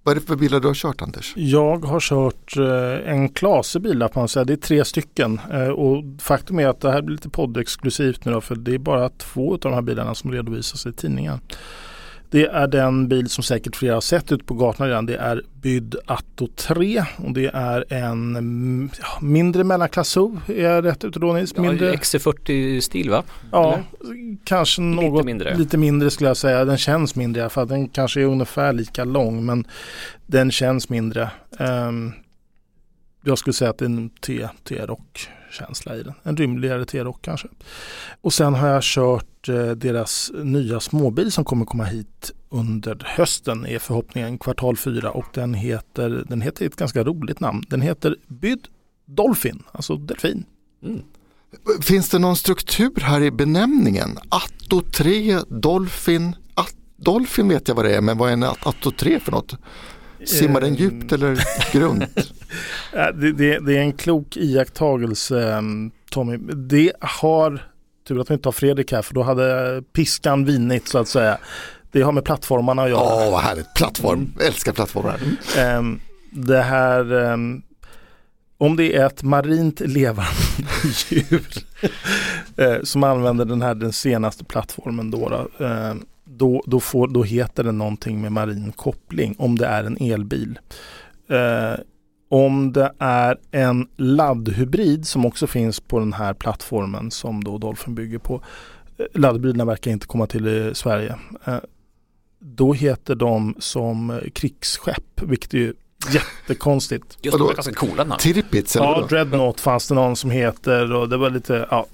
[SPEAKER 3] Vad är det för bilar du har kört, Anders?
[SPEAKER 4] Jag har kört eh, en klasebil, att man säger. Det är tre stycken. Eh, och faktum är att det här blir lite poddexklusivt nu då, för det är bara två av de här bilarna som redovisas i tidningen. Det är den bil som säkert flera har sett ut på gatorna redan. Det är Bydd Atto tre och det är en ja, mindre mellanklass S U V. Är jag rätt ute då, Nils? Mindre...
[SPEAKER 5] Ja, X C fyrtio-stil, va?
[SPEAKER 4] Ja,
[SPEAKER 5] eller?
[SPEAKER 4] Kanske något
[SPEAKER 5] lite mindre.
[SPEAKER 4] lite mindre skulle jag säga. Den känns mindre för att den kanske är ungefär lika lång, men den känns mindre. Um, jag skulle säga att det är en T- T-rock-känsla i den. En rymligare T-rock kanske. Och sen har jag kört eh, deras nya småbil som kommer komma hit under hösten, är förhoppningen kvartal fyra, och den heter, den heter ett ganska roligt namn. Den heter Bydd Dolphin, alltså delfin.
[SPEAKER 5] Mm.
[SPEAKER 3] Finns det någon struktur här i benämningen? Atto tre, Dolphin. At- Dolphin vet jag vad det är, men vad är en Atto tre för något? Simmar den djupt eller grunt?
[SPEAKER 4] det, det, det är en klok iakttagelse, Tommy. Det har, tur att vi inte har Fredrik här, för då hade piskan vinit så att säga. Det har med plattformarna att göra.
[SPEAKER 3] Åh, vad härligt. Plattform. Mm. Älskar plattformar.
[SPEAKER 4] Um, det här, um, om det är ett marint levande djur uh, som använder den här den senaste plattformen då, då uh, Då, då, får, då heter det någonting med marin koppling om det är en elbil. Eh, om det är en laddhybrid som också finns på den här plattformen som då Dolphin bygger på. Eh, laddhybriderna verkar inte komma till eh, Sverige. Eh, då heter de som krigsskepp, vilket är ju jättekonstigt.
[SPEAKER 5] Just det, ganska coola namn.
[SPEAKER 3] Tirpitz,
[SPEAKER 4] eller ja, Dreadnought fanns det någon som heter, och det var lite, ja,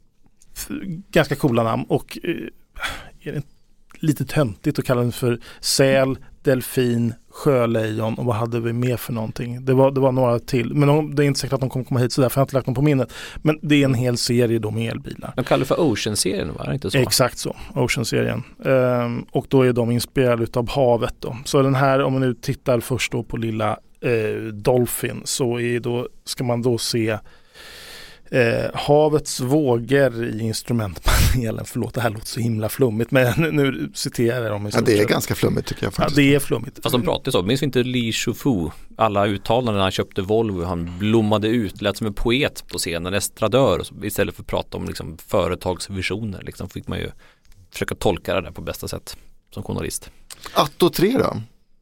[SPEAKER 4] ganska coola namn. Och eh, är det inte lite töntigt att kalla den för säl, delfin, sjölejon, och vad hade vi mer för någonting? Det var, det var några till, men de, det är inte säkert att de kommer komma hit, så därför har jag inte lagt dem på minnet. Men det är en hel serie då med elbilar.
[SPEAKER 5] De kallar det för Ocean-serien, var det inte så?
[SPEAKER 4] Exakt så, Ocean-serien. Um, och då är de inspirerade utav havet då. Så den här, om man nu tittar först då på lilla eh, Dolphin, så är då, ska man då se Eh, havets vågor i instrumentpanelen. Förlåt, det här låter så himla flummigt, men nu citerar jag dem i
[SPEAKER 3] ja, det är sätt. Ganska flummigt tycker jag faktiskt.
[SPEAKER 4] Ja, det är flummigt.
[SPEAKER 5] Fast de pratar så. Minns vi inte Li Shufu? Alla uttalanden när han köpte Volvo, han blommade ut, lät som en poet på scenen, estradör, istället för att prata om liksom, företagsvisioner. Liksom fick man ju försöka tolka det där på bästa sätt som journalist.
[SPEAKER 3] Atto tre då?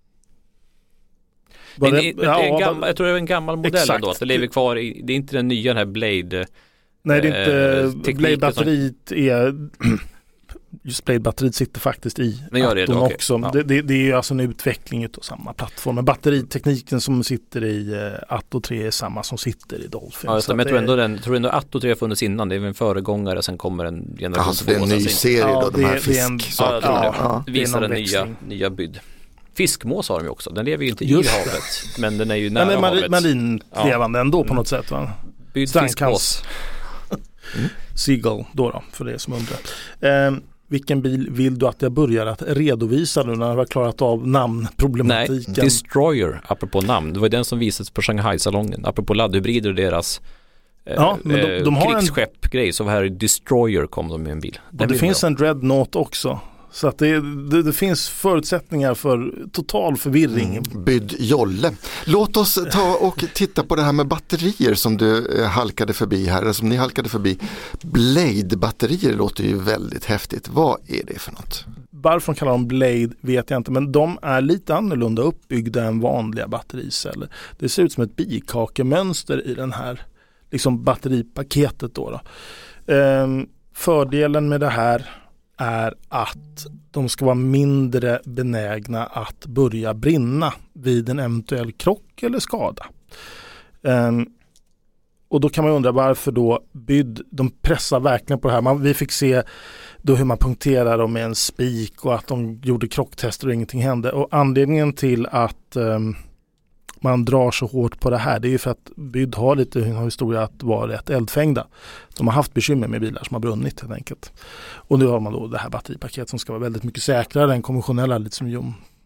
[SPEAKER 5] Det, det, det,
[SPEAKER 4] ja,
[SPEAKER 5] är en gammal, jag tror det är en gammal modell ändå, att det lever kvar i, det är inte den nya, den här Blade.
[SPEAKER 4] Nej, det är inte eh, Blade-batteriet som... är just Blade-batteriet sitter faktiskt i Atton okay. också. Ja. Det, det, det är ju alltså en utveckling av samma plattform. Men batteritekniken som sitter i uh, Atto tre är samma som sitter i Dolphin.
[SPEAKER 5] Ja, så men jag tror ändå, den, tror ändå Atto tre har funnits innan. Det är en föregångare, sen kommer en generation.
[SPEAKER 3] Alltså det är en ny serie
[SPEAKER 4] ja,
[SPEAKER 3] då, de här fisksakerna.
[SPEAKER 5] Ja, ja, ja. Visar den nya, nya Bydd. Fiskmås har de ju också. Den lever ju inte
[SPEAKER 4] just
[SPEAKER 5] i havet, men den är ju nära
[SPEAKER 4] den är mar-
[SPEAKER 5] havet.
[SPEAKER 4] Marinlevande ja. ändå på något sätt, va?
[SPEAKER 5] Bydd fiskmås.
[SPEAKER 4] Mm. Seagull då, då för det som undrar. Eh, vilken bil vill du att jag börjar att redovisa nu när jag har klarat av namnproblematiken?
[SPEAKER 5] Nej, Destroyer, apropå namn. Det var den som visades på Shanghai-salongen. Apropå laddhybrider och deras eh, ja, men de, de har krigsskepp-grej. En... Så här Destroyer kom de med en bil.
[SPEAKER 4] Den och det finns en Dreadnought också. Så att det, det, det finns förutsättningar för total förvirring.
[SPEAKER 3] Mm, Bydd jolle. Låt oss ta och titta på det här med batterier som du eh, halkade förbi här, eller som ni halkade förbi. Blade-batterier låter ju väldigt häftigt. Vad är det för något?
[SPEAKER 4] Varför de kallar dem Blade vet jag inte, men de är lite annorlunda uppbyggda än vanliga battericeller. Det ser ut som ett bikakemönster i den här liksom batteripaketet då. då. Ehm, fördelen med det här är att de ska vara mindre benägna att börja brinna vid en eventuell krock eller skada. Um, och då kan man undra varför då Bydd, de pressar verkligen på det här. Man, vi fick se då hur man punkterar dem med en spik och att de gjorde krocktester och ingenting hände. Och anledningen till att um, man drar så hårt på det här, det är ju för att Bydd har lite en historia att vara rätt eldfängda. De har haft bekymmer med bilar som har brunnit helt enkelt. Och nu har man då det här batteripaketet som ska vara väldigt mycket säkrare än konventionella, lite som Jon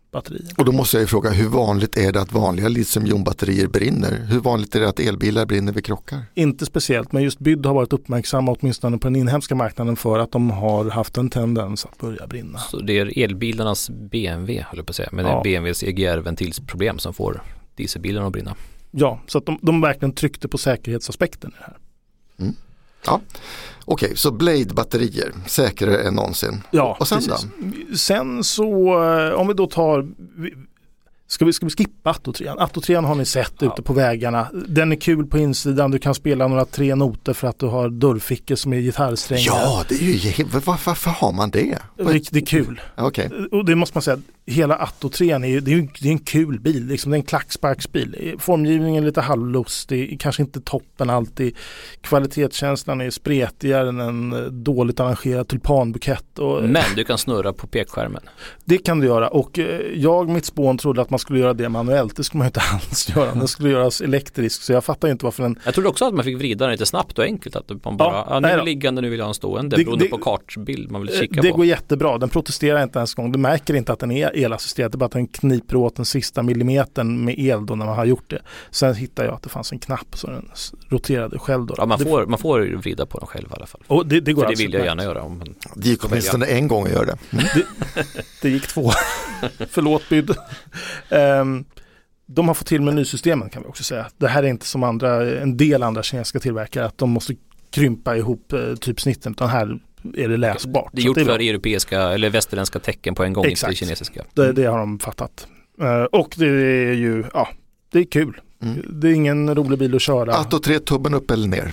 [SPEAKER 4] batterier.
[SPEAKER 3] Och då måste jag ju fråga, hur vanligt är det att vanliga litiumjonbatterier brinner? Hur vanligt är det att elbilar brinner vid krockar?
[SPEAKER 4] Inte speciellt, men just Byd har varit uppmärksamma åtminstone på den inhemska marknaden för att de har haft en tendens att börja brinna.
[SPEAKER 5] Så det är elbilarnas B M W, håller jag på att säga, men det är
[SPEAKER 4] Ja.
[SPEAKER 5] B M Ws E G R-ventilsproblem som får dieselbilarna att brinna.
[SPEAKER 4] Ja, så att de, de verkligen tryckte på säkerhetsaspekten i det här.
[SPEAKER 3] Mm. Ja, okej, så Blade-batterier, säkrare än någonsin.
[SPEAKER 4] Ja,
[SPEAKER 3] Och sen
[SPEAKER 4] precis.
[SPEAKER 3] då?
[SPEAKER 4] Sen så, eh, om vi då tar, ska vi, ska vi skippa Atto tre? Atto tre har ni sett
[SPEAKER 5] Ja.
[SPEAKER 4] ute på vägarna. Den är kul på insidan, du kan spela några tre noter för att du har dörrfickor som är gitarrsträngar.
[SPEAKER 3] Ja, det är ju, var, varför har man det?
[SPEAKER 4] Det, det är kul.
[SPEAKER 3] Okej.
[SPEAKER 4] Och det måste man säga, hela Atto tre är ju, det är ju det är en kul bil, liksom, det är en klacksparksbil. Formgivningen är lite halvlustig, kanske inte toppen alltid. Kvalitetskänslan är spretigare än en dåligt arrangerad tulpanbukett. Och,
[SPEAKER 5] Men du kan snurra på pekskärmen.
[SPEAKER 4] Det kan du göra, och eh, jag, mitt spån, trodde att man skulle göra det manuellt. Det skulle man inte alls göra, den skulle göras elektriskt, så jag fattar inte varför den...
[SPEAKER 5] Jag trodde också att man fick vrida den lite snabbt och enkelt, att man bara,
[SPEAKER 4] Ja,
[SPEAKER 5] ja, nu
[SPEAKER 4] nej
[SPEAKER 5] är
[SPEAKER 4] då.
[SPEAKER 5] det liggande, nu vill jag ha en stående,
[SPEAKER 4] Det-
[SPEAKER 5] beroende
[SPEAKER 4] det-
[SPEAKER 5] på kartbild man vill
[SPEAKER 4] Eh,
[SPEAKER 5] kika
[SPEAKER 4] Det
[SPEAKER 5] på.
[SPEAKER 4] går jättebra, den protesterar inte ens en gång. Du märker inte att den är elassisterad, det är bara att den kniper åt den sista millimetern med el då när man har gjort det. Sen hittade jag att det fanns en knapp så den s- roterade själv då.
[SPEAKER 5] Ja, man
[SPEAKER 4] det,
[SPEAKER 5] får, man får vrida på den själv i alla fall.
[SPEAKER 4] och det, det går
[SPEAKER 5] För det
[SPEAKER 4] alltså
[SPEAKER 5] vill jag
[SPEAKER 4] utmärkt.
[SPEAKER 5] gärna göra. Om man...
[SPEAKER 3] Det gick åtminstone en gång att göra det. Mm.
[SPEAKER 4] Det gick två. Förlåt Byd. um, de har fått till menysystemen, kan vi också säga. Det här är inte som andra, en del andra kinesiska tillverkare, att de måste krympa ihop eh, typsnitten, utan här är det läsbart.
[SPEAKER 5] Det är
[SPEAKER 4] Så
[SPEAKER 5] gjort
[SPEAKER 4] det är
[SPEAKER 5] för
[SPEAKER 4] bra.
[SPEAKER 5] europeiska eller västerländska tecken på en gång,
[SPEAKER 4] Exakt.
[SPEAKER 5] inte kinesiska.
[SPEAKER 4] Det, det har de fattat. Uh, och det är ju, ja, det är kul.
[SPEAKER 3] Mm.
[SPEAKER 4] Det är ingen rolig bil att köra.
[SPEAKER 3] Atto tre, tubben upp eller ner?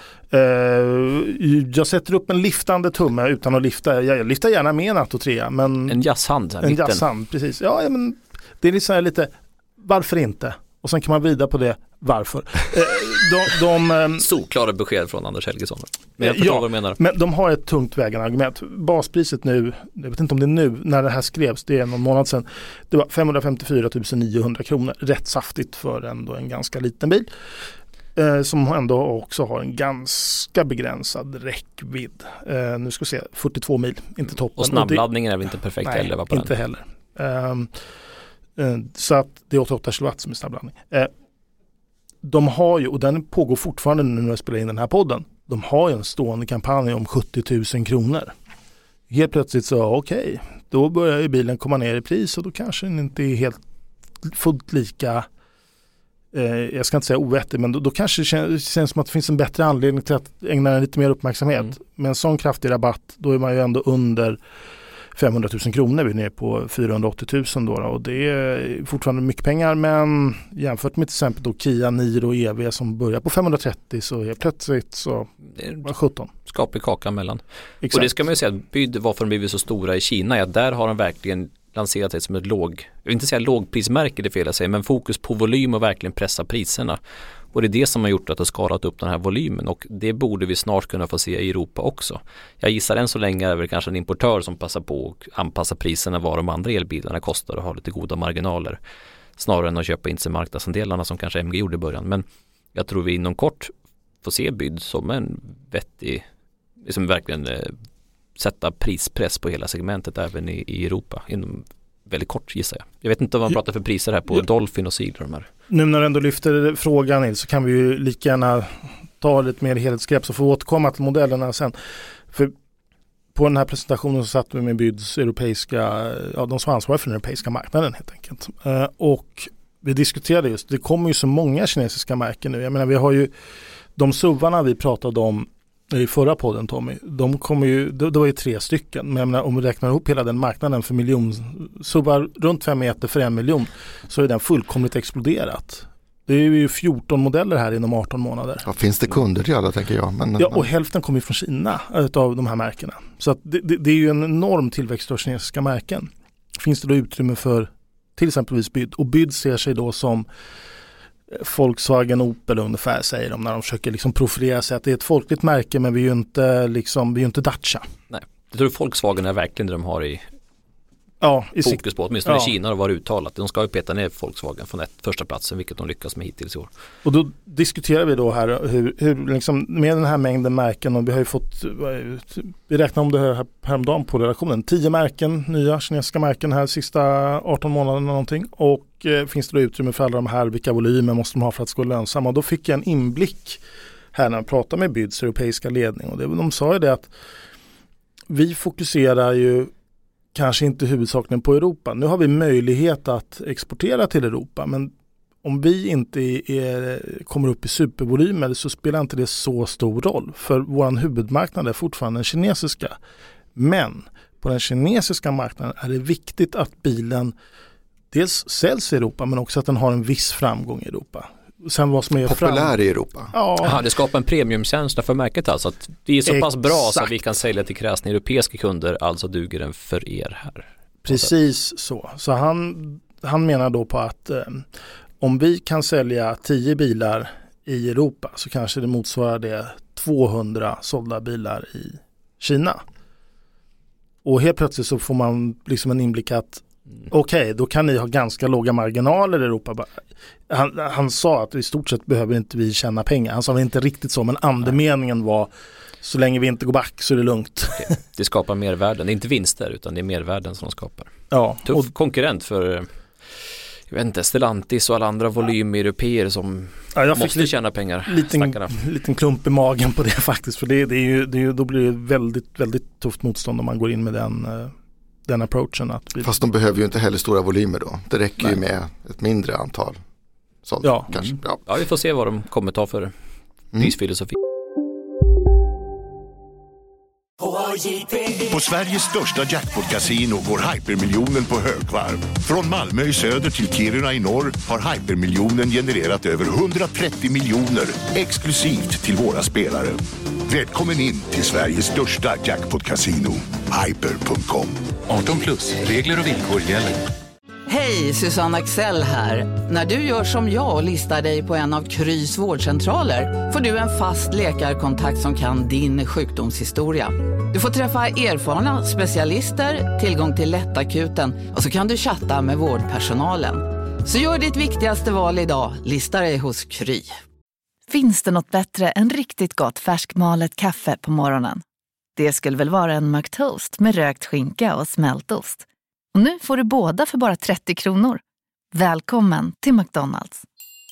[SPEAKER 4] Uh, jag sätter upp en liftande tumme utan att lifta. Jag, jag lyfter gärna med en Atto tre, men
[SPEAKER 5] En jazzhand, här,
[SPEAKER 4] en
[SPEAKER 5] mitten.
[SPEAKER 4] jazzhand, precis. Ja, ja, men det är liksom lite, varför inte? Och sen kan man vrida på det, varför? Uh, de, de, um,
[SPEAKER 5] Solklara besked från Anders Helgesson. Men jag förstår
[SPEAKER 4] Ja.
[SPEAKER 5] vad du menar.
[SPEAKER 4] men de har ett tungt vägande argument. Baspriset nu, jag vet inte om det är nu, när det här skrevs, det är någon månad sedan, det var femhundrafemtiofyra tusen niohundra kronor. Rätt saftigt för ändå en ganska liten bil. Eh, som ändå också har en ganska begränsad räckvidd. Eh, nu ska vi se, fyrtiotvå mil, inte toppen.
[SPEAKER 5] Och snabbladdningen är väl inte perfekt
[SPEAKER 4] Nej,
[SPEAKER 5] heller? Va, på
[SPEAKER 4] inte
[SPEAKER 5] den?
[SPEAKER 4] heller. Um, eh, så att det är åttioåtta kilowatt som är snabbladdning. Eh, de har ju, och den pågår fortfarande nu när jag spelar in den här podden, de har ju en stående kampanj om sjuttio tusen kronor. Helt plötsligt så, okej, okay, då börjar ju bilen komma ner i pris och då kanske den inte är helt fullt lika, eh, jag ska inte säga ovettig, men då, då kanske det känns, känns som att det finns en bättre anledning till att ägna den lite mer uppmärksamhet.
[SPEAKER 5] Mm.
[SPEAKER 4] Med en sån kraftig rabatt, då är man ju ändå under femhundratusen kronor, vi är nere på fyrahundraåttio tusen då, då och det är fortfarande mycket pengar, men jämfört med till exempel då Kia Niro E V som börjar på femhundratrettio, så är plötsligt så
[SPEAKER 5] Det är
[SPEAKER 4] var sjutton.
[SPEAKER 5] skaplig kaka mellan.
[SPEAKER 4] Exakt.
[SPEAKER 5] Och det ska man ju säga, att Byd, varför de blivit så stora i Kina, är att där har de verkligen lanserat sig som ett låg, jag vill inte säga lågprismärke, det fel jag säger, men fokus på volym och verkligen pressa priserna. Och det är det som har gjort att det har skalat upp den här volymen, och det borde vi snart kunna få se i Europa också. Jag gissar än så länge är det kanske en importör som passar på att anpassa priserna vad de andra elbilarna kostar och har lite goda marginaler, snarare än att köpa in sig marknadsandelarna som kanske M G gjorde i början. Men jag tror vi inom kort får se Byd som en vettig, liksom verkligen eh, sätta prispress på hela segmentet även i, i Europa inom väldigt kort, gissar jag. Jag vet inte vad man pratar för priser här på
[SPEAKER 4] Ja.
[SPEAKER 5] Dolphin och Sealer de här.
[SPEAKER 4] Nu när du ändå lyfter frågan in så kan vi ju lika gärna ta lite mer helhetsgrepp, så får vi återkomma till modellerna sen. För på den här presentationen så satt vi med Byds europeiska, ja, de som ansvarar för den europeiska marknaden helt enkelt. Eh, och vi diskuterade just, det kommer ju så många kinesiska märken nu. Jag menar, vi har ju de suvarna vi pratade om i förra podden, Tommy, de kommer ju, det, det var ju tre stycken, men jag menar, om vi räknar ihop hela den marknaden för miljon suvar runt fem meter för en miljon, så är den fullkomligt exploderat. Det är ju fjorton modeller här inom arton månader.
[SPEAKER 3] Ja, finns det kunder till alla, tänker jag. Men,
[SPEAKER 4] Ja, och hälften kommer ju från Kina av de här märkena. Så att det, det, det är ju en enorm tillväxt av kinesiska märken. Finns det då utrymme för till exempelvis Byd? Och Byd ser sig då som Volkswagen, Opel ungefär, säger de när de försöker liksom profilera sig, att det är ett folkligt märke, men vi är ju inte, liksom, vi är ju inte Dacia.
[SPEAKER 5] Nej, jag tror Volkswagen är verkligen det de har i ja, fokus på, åtminstone ja. I Kina har varit uttalat. De ska ju peta ner Volkswagen från ett, första platsen, vilket de lyckas med hittills i år.
[SPEAKER 4] Och då diskuterar vi då här hur, hur liksom, med den här mängden märken, och vi har ju fått, vi räknar om det här häromdagen på redaktionen, tio märken, nya kinesiska märken här sista arton månaderna någonting, och eh, finns det då utrymme för alla de här, vilka volymer måste de ha för att gå lönsamma? Och då fick jag en inblick här när jag pratade med Byds europeiska ledning, och det, de sa ju det att vi fokuserar ju kanske inte huvudsakligen på Europa. Nu har vi möjlighet att exportera till Europa, men om vi inte är, kommer upp i supervolymer så spelar inte det så stor roll. För vår huvudmarknad är fortfarande den kinesiska. Men på den kinesiska marknaden är det viktigt att bilen dels säljs i Europa, men också att den har en viss framgång i Europa. Sen vad som är
[SPEAKER 3] populär
[SPEAKER 4] fram...
[SPEAKER 3] i Europa.
[SPEAKER 5] Ja. Aha, det skapar en premiumkänsla för märket, alltså att vi är så
[SPEAKER 4] Exakt.
[SPEAKER 5] pass bra så att vi kan sälja till kräsna europeiska kunder, alltså duger den för er här.
[SPEAKER 4] Precis så. Så han, han menar då på att eh, om vi kan sälja tio bilar i Europa så kanske det motsvarar det tvåhundra sålda bilar i Kina. Och helt plötsligt så får man liksom en inblick att okej, okay, då kan ni ha ganska låga marginaler i Europa. Han, han sa att i stort sett behöver inte vi tjäna pengar. Han sa inte riktigt så, men andemeningen var så länge vi inte går back så är det lugnt.
[SPEAKER 5] Okay. Det skapar mervärden. Det är inte vinster utan det är mervärden som de skapar.
[SPEAKER 4] Ja,
[SPEAKER 5] tuff
[SPEAKER 4] och,
[SPEAKER 5] konkurrent för jag vet inte, Stellantis och alla andra volymeuropeer som
[SPEAKER 4] ja, jag
[SPEAKER 5] måste
[SPEAKER 4] fick
[SPEAKER 5] tjäna pengar.
[SPEAKER 4] Liten, liten klump i magen på det faktiskt. För det, det är ju, det är ju, då blir det väldigt, väldigt tufft motstånd om man går in med den den approachen. Att vi...
[SPEAKER 3] Fast de behöver ju inte heller stora volymer då. Det räcker Nej. ju med ett mindre antal sånt,
[SPEAKER 4] ja.
[SPEAKER 3] kanske. Ja.
[SPEAKER 5] ja, vi får se vad de kommer ta för mm. prisfilosofi.
[SPEAKER 6] På Sveriges största jackpot-casino går hypermiljonen på högvarv. Från Malmö i söder till Kiruna i norr har hypermiljonen genererat över hundratrettio miljoner exklusivt till våra spelare. Välkommen in till Sveriges största jackpot-casino, hyper punkt com.
[SPEAKER 7] arton plus, regler och villkor gäller.
[SPEAKER 1] Hej, Susanne Axel här. När du gör som jag och listar dig på en av Krys vårdcentraler får du en fast läkarkontakt som kan din sjukdomshistoria. Du får träffa erfarna specialister, tillgång till lättakuten och så kan du chatta med vårdpersonalen. Så gör ditt viktigaste val idag, lista dig hos Kry.
[SPEAKER 2] Finns det något bättre än riktigt gott färskmalet kaffe på morgonen? Det skulle väl vara en McToast med rökt skinka och smältost. Och nu får du båda för bara trettio kronor. Välkommen till McDonald's.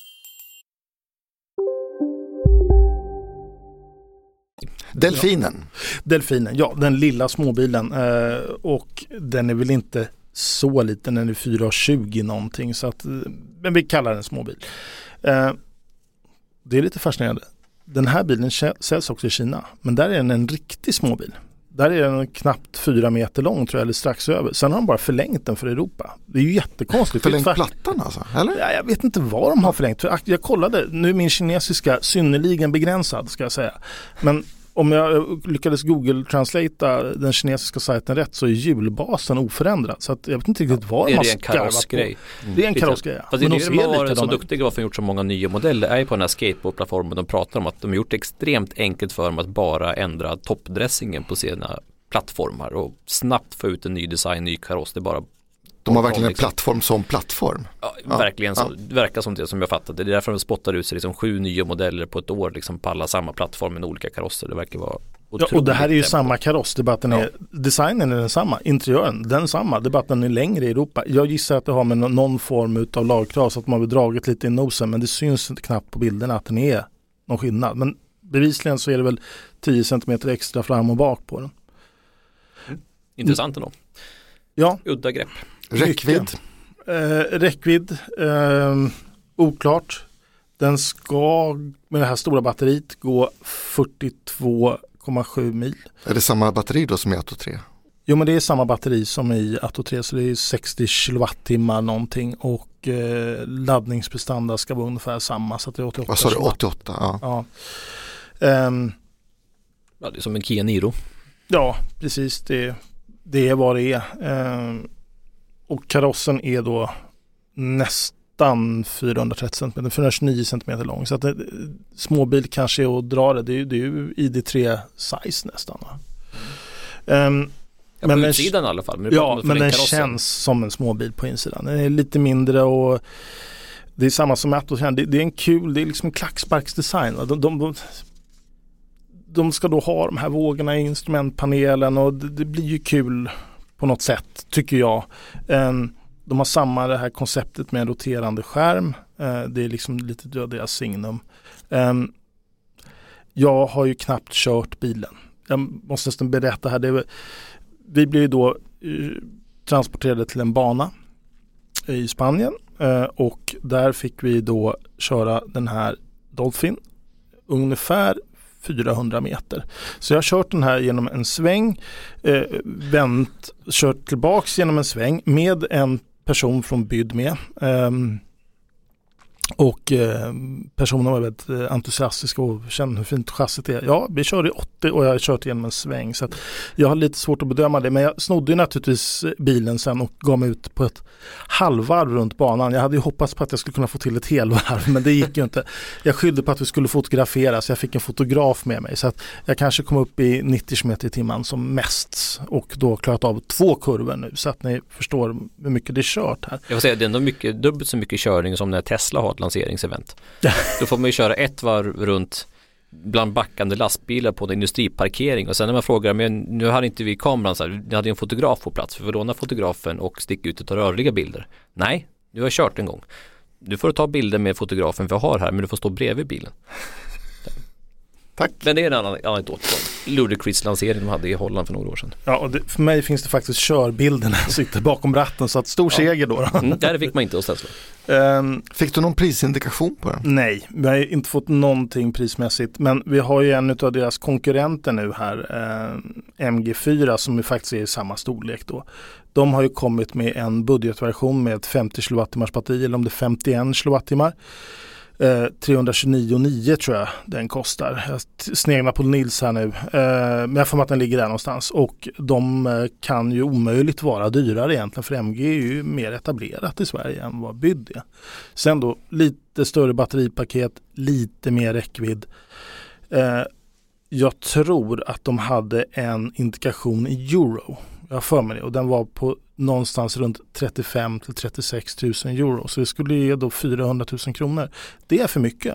[SPEAKER 3] Delfinen.
[SPEAKER 4] Delfinen, ja, den lilla småbilen. Eh, och den är väl inte så liten, den är fyra tjugo någonting. Så att, men vi kallar den småbil. Eh, det är lite fascinerande. Den här bilen säljs också i Kina. Men där är den en riktig småbil. Där är den knappt fyra meter lång tror jag, eller strax över. Sen har de bara förlängt den för Europa. Det är ju jättekonstigt.
[SPEAKER 3] Förlängt för... plattan alltså, eller?
[SPEAKER 4] Ja, jag vet inte vad de har förlängt. För jag kollade, nu är min kinesiska synnerligen begränsad ska jag säga. Men om jag lyckades Google translata den kinesiska sajten rätt så är hjulbasen oförändrad. Så att jag vet inte riktigt vad de har skarvat på.
[SPEAKER 5] Mm.
[SPEAKER 4] Det är en karossgrej.
[SPEAKER 5] Fast det är det de har varit så duktiga varför de gjort så många nya modeller är på den här skateboardplattformen. De pratar om att de har gjort det extremt enkelt för dem att bara ändra toppdressingen på sina plattformar och snabbt få ut en ny design, ny kaross. Det är bara
[SPEAKER 3] de har verkligen en plattform som plattform.
[SPEAKER 5] Ja, verkligen så. Det verkar som det som jag fattade. Det är därför de spottar ut sig liksom sju nya modeller på ett år liksom på alla samma plattform med olika karosser. Det verkar vara otroligt.
[SPEAKER 4] Ja, och det här är ju
[SPEAKER 5] tempo. Samma
[SPEAKER 4] kaross. Det är bara att den är, ja. Designen är den samma. Interiören, den samma. Det är bara att den är längre i Europa. Jag gissar att det har med någon form av lagkrav så att man har dragit lite i nosen. Men det syns inte knappt på bilderna att den är någon skillnad. Men bevisligen så är det väl tio centimeter extra fram och bak på den.
[SPEAKER 5] Mm. Intressant ändå.
[SPEAKER 4] Ja.
[SPEAKER 5] Udda grepp.
[SPEAKER 3] Räckvidd.
[SPEAKER 4] Eh, räckvidd, eh, oklart. Den ska med det här stora batteriet gå fyrtiotvå komma sju mil.
[SPEAKER 3] Är det samma batteri då som i Atto tre?
[SPEAKER 4] Jo, men det är samma batteri som i Atto tre, så det är sextio kilowattimmar någonting och eh, laddningsprestanda ska vara ungefär samma, så att det är åttioåtta.
[SPEAKER 3] Vad sa du? åttioåtta, ja.
[SPEAKER 4] Ja. Um,
[SPEAKER 5] ja, det är som en Kia Niro.
[SPEAKER 4] Ja, precis. Det, det är vad det är. Um, och karossen är då nästan fyrahundratrettio centimeter, fyrahundratjugonio centimeter lång. Så att det, småbil kanske är att dra det. Det är, det är ju I D tre size nästan. Va? Um,
[SPEAKER 5] Ja,
[SPEAKER 4] men
[SPEAKER 5] på
[SPEAKER 4] den,
[SPEAKER 5] utsidan i alla fall. Men
[SPEAKER 4] ja, men den känns som en småbil på insidan. Den är lite mindre och det är samma som Atto. Det, det är en kul, det är liksom en klacksparksdesign. De, de, de, de ska då ha de här vågorna i instrumentpanelen och det, det blir ju kul på något sätt, tycker jag. De har samma det här konceptet med en roterande skärm. Det är liksom lite deras signum. Jag har ju knappt kört bilen. Jag måste nästan berätta här. Det är, vi blev ju då transporterade till en bana i Spanien och där fick vi då köra den här Dolphin ungefär fyrahundra meter. Så jag har kört den här genom en sväng, eh, vänt, kört tillbaks genom en sväng med en person från Byd med. Um, och eh, personen var väldigt eh, entusiastisk och kände hur fint chassit är. Ja, vi körde i åttio och jag har kört genom en sväng så att jag har lite svårt att bedöma det, men jag snodde ju naturligtvis bilen sen och gav mig ut på ett halvvarv runt banan. Jag hade ju hoppats på att jag skulle kunna få till ett helvarv, men det gick ju inte. Jag skyllde på att vi skulle fotografera så jag fick en fotograf med mig så att jag kanske kom upp i nittio kilometer i timmen som mest och då klarat av två kurvor nu så att ni förstår hur mycket det är kört här.
[SPEAKER 5] Jag får säga, det är ändå mycket, dubbelt så mycket körning som när Tesla har ett lanseringsevent. Då får man ju köra ett varv runt bland backande lastbilar på en industriparkering och sen när man frågar, men nu hade inte vi kameran så här, ni hade en fotograf på plats, för vi låna fotografen och sticka ut och ta rörliga bilder. Nej, du har kört en gång. Du får ta bilder med fotografen vi har här, men du får stå bredvid bilen.
[SPEAKER 3] Tack.
[SPEAKER 5] Men det är en annan anekdot från Ludacris lansering de hade i Holland för några år sedan.
[SPEAKER 4] Ja, och det, för mig finns det faktiskt körbilden när jag sitter bakom ratten så att stor ja. seger då. då.
[SPEAKER 5] Mm, där fick man inte hos Tesla.
[SPEAKER 4] Um,
[SPEAKER 3] fick du någon prisindikation på den?
[SPEAKER 4] Nej, vi har inte fått någonting prismässigt. Men vi har ju en av deras konkurrenter nu här, eh, M G fyra, som ju faktiskt är i samma storlek då. De har ju kommit med en budgetversion med ett femtio kilowattimmars batteri, eller om det är femtioen kilowattimmar. Eh, trehundratjugonio komma nio tror jag den kostar. Jag sneglar på Nils här nu. Eh, men jag får med att den ligger där någonstans. Och de eh, kan ju omöjligt vara dyrare egentligen, för M G är ju mer etablerat i Sverige än vad Byd är. Sen då lite större batteripaket, lite mer räckvidd. Eh, jag tror att de hade en indikation i euro. Jag har för mig det. Och den var på någonstans runt trettiofem till trettiosex tusen euro. Så det skulle ge då fyrahundratusen kronor. Det är för mycket.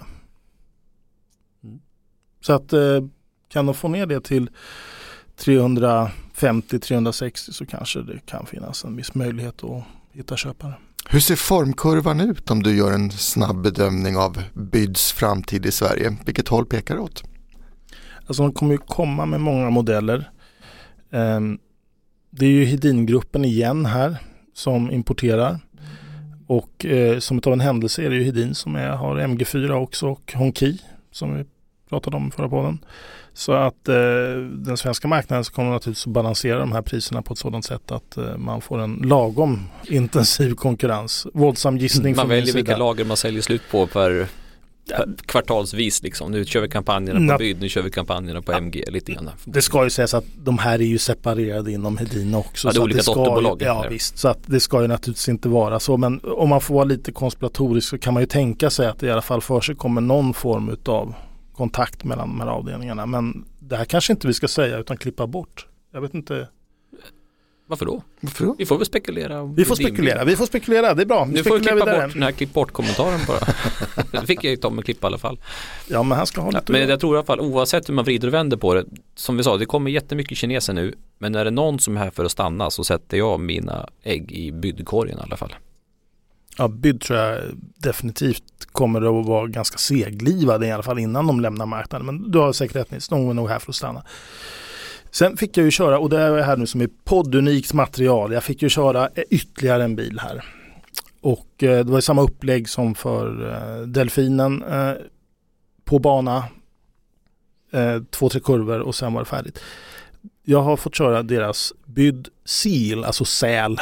[SPEAKER 4] Mm. Så att eh, kan de få ner det till trehundrafemtio till trehundrasextio så kanske det kan finnas en viss möjlighet att hitta köpare.
[SPEAKER 3] Hur ser formkurvan ut om du gör en snabb bedömning av Byds framtid i Sverige? Vilket håll pekar det åt?
[SPEAKER 4] Alltså de kommer ju komma med många modeller. Um, Det är ju Hedin-gruppen igen här som importerar och eh, som av en händelse är det ju Hedin som är, har M G fyra också och Hongqi som vi pratade om förra podden. Så att eh, den svenska marknaden så kommer naturligtvis att balansera de här priserna på ett sådant sätt att eh, man får en lagom intensiv konkurrens. Våldsam gissning.
[SPEAKER 5] Man väljer
[SPEAKER 4] vilka
[SPEAKER 5] sida. lager man säljer slut på per... kvartalsvis liksom. Nu kör vi kampanjerna på Na- Byd, nu kör vi kampanjerna på ja. M G lite grann.
[SPEAKER 4] Det ska ju sägas att de här är ju separerade inom Hedin också.
[SPEAKER 5] Ja, det är
[SPEAKER 4] så
[SPEAKER 5] olika
[SPEAKER 4] det ska
[SPEAKER 5] dotterbolag.
[SPEAKER 4] Ju, ja, visst. Så att det ska ju naturligtvis inte vara så. Men om man får vara lite konspiratorisk så kan man ju tänka sig att det i alla fall för sig kommer någon form av kontakt mellan de här avdelningarna. Men det här kanske inte vi ska säga utan klippa bort. Jag vet inte.
[SPEAKER 5] Varför då?
[SPEAKER 3] Varför då?
[SPEAKER 5] Vi får väl spekulera.
[SPEAKER 4] Vi får spekulera, vi får spekulera, det är bra.
[SPEAKER 5] Nu får vi klippa bort den här klipp bort-kommentaren bara. Det fick jag ju ta med klippa i alla fall.
[SPEAKER 4] Ja, men han ska ha lite.
[SPEAKER 5] Ja, men jag tror i alla fall, oavsett hur man vrider och vänder på det, som vi sa, det kommer jättemycket kineser nu, men är det någon som är här för att stanna så sätter jag mina ägg i Bydkorgen i alla fall.
[SPEAKER 4] Ja, Byd tror jag definitivt kommer att vara ganska seglivade i alla fall innan de lämnar marknaden. Men du har säkert rätt, Nils, någon är nog här för att stanna. Sen fick jag ju köra, och det är här nu som är poddunikt material, jag fick ju köra ytterligare en bil här. Och eh, det var ju samma upplägg som för eh, Delfinen eh, på bana, eh, två, tre kurvor och sen var det färdigt. Jag har fått köra deras Byd Seal, alltså säl.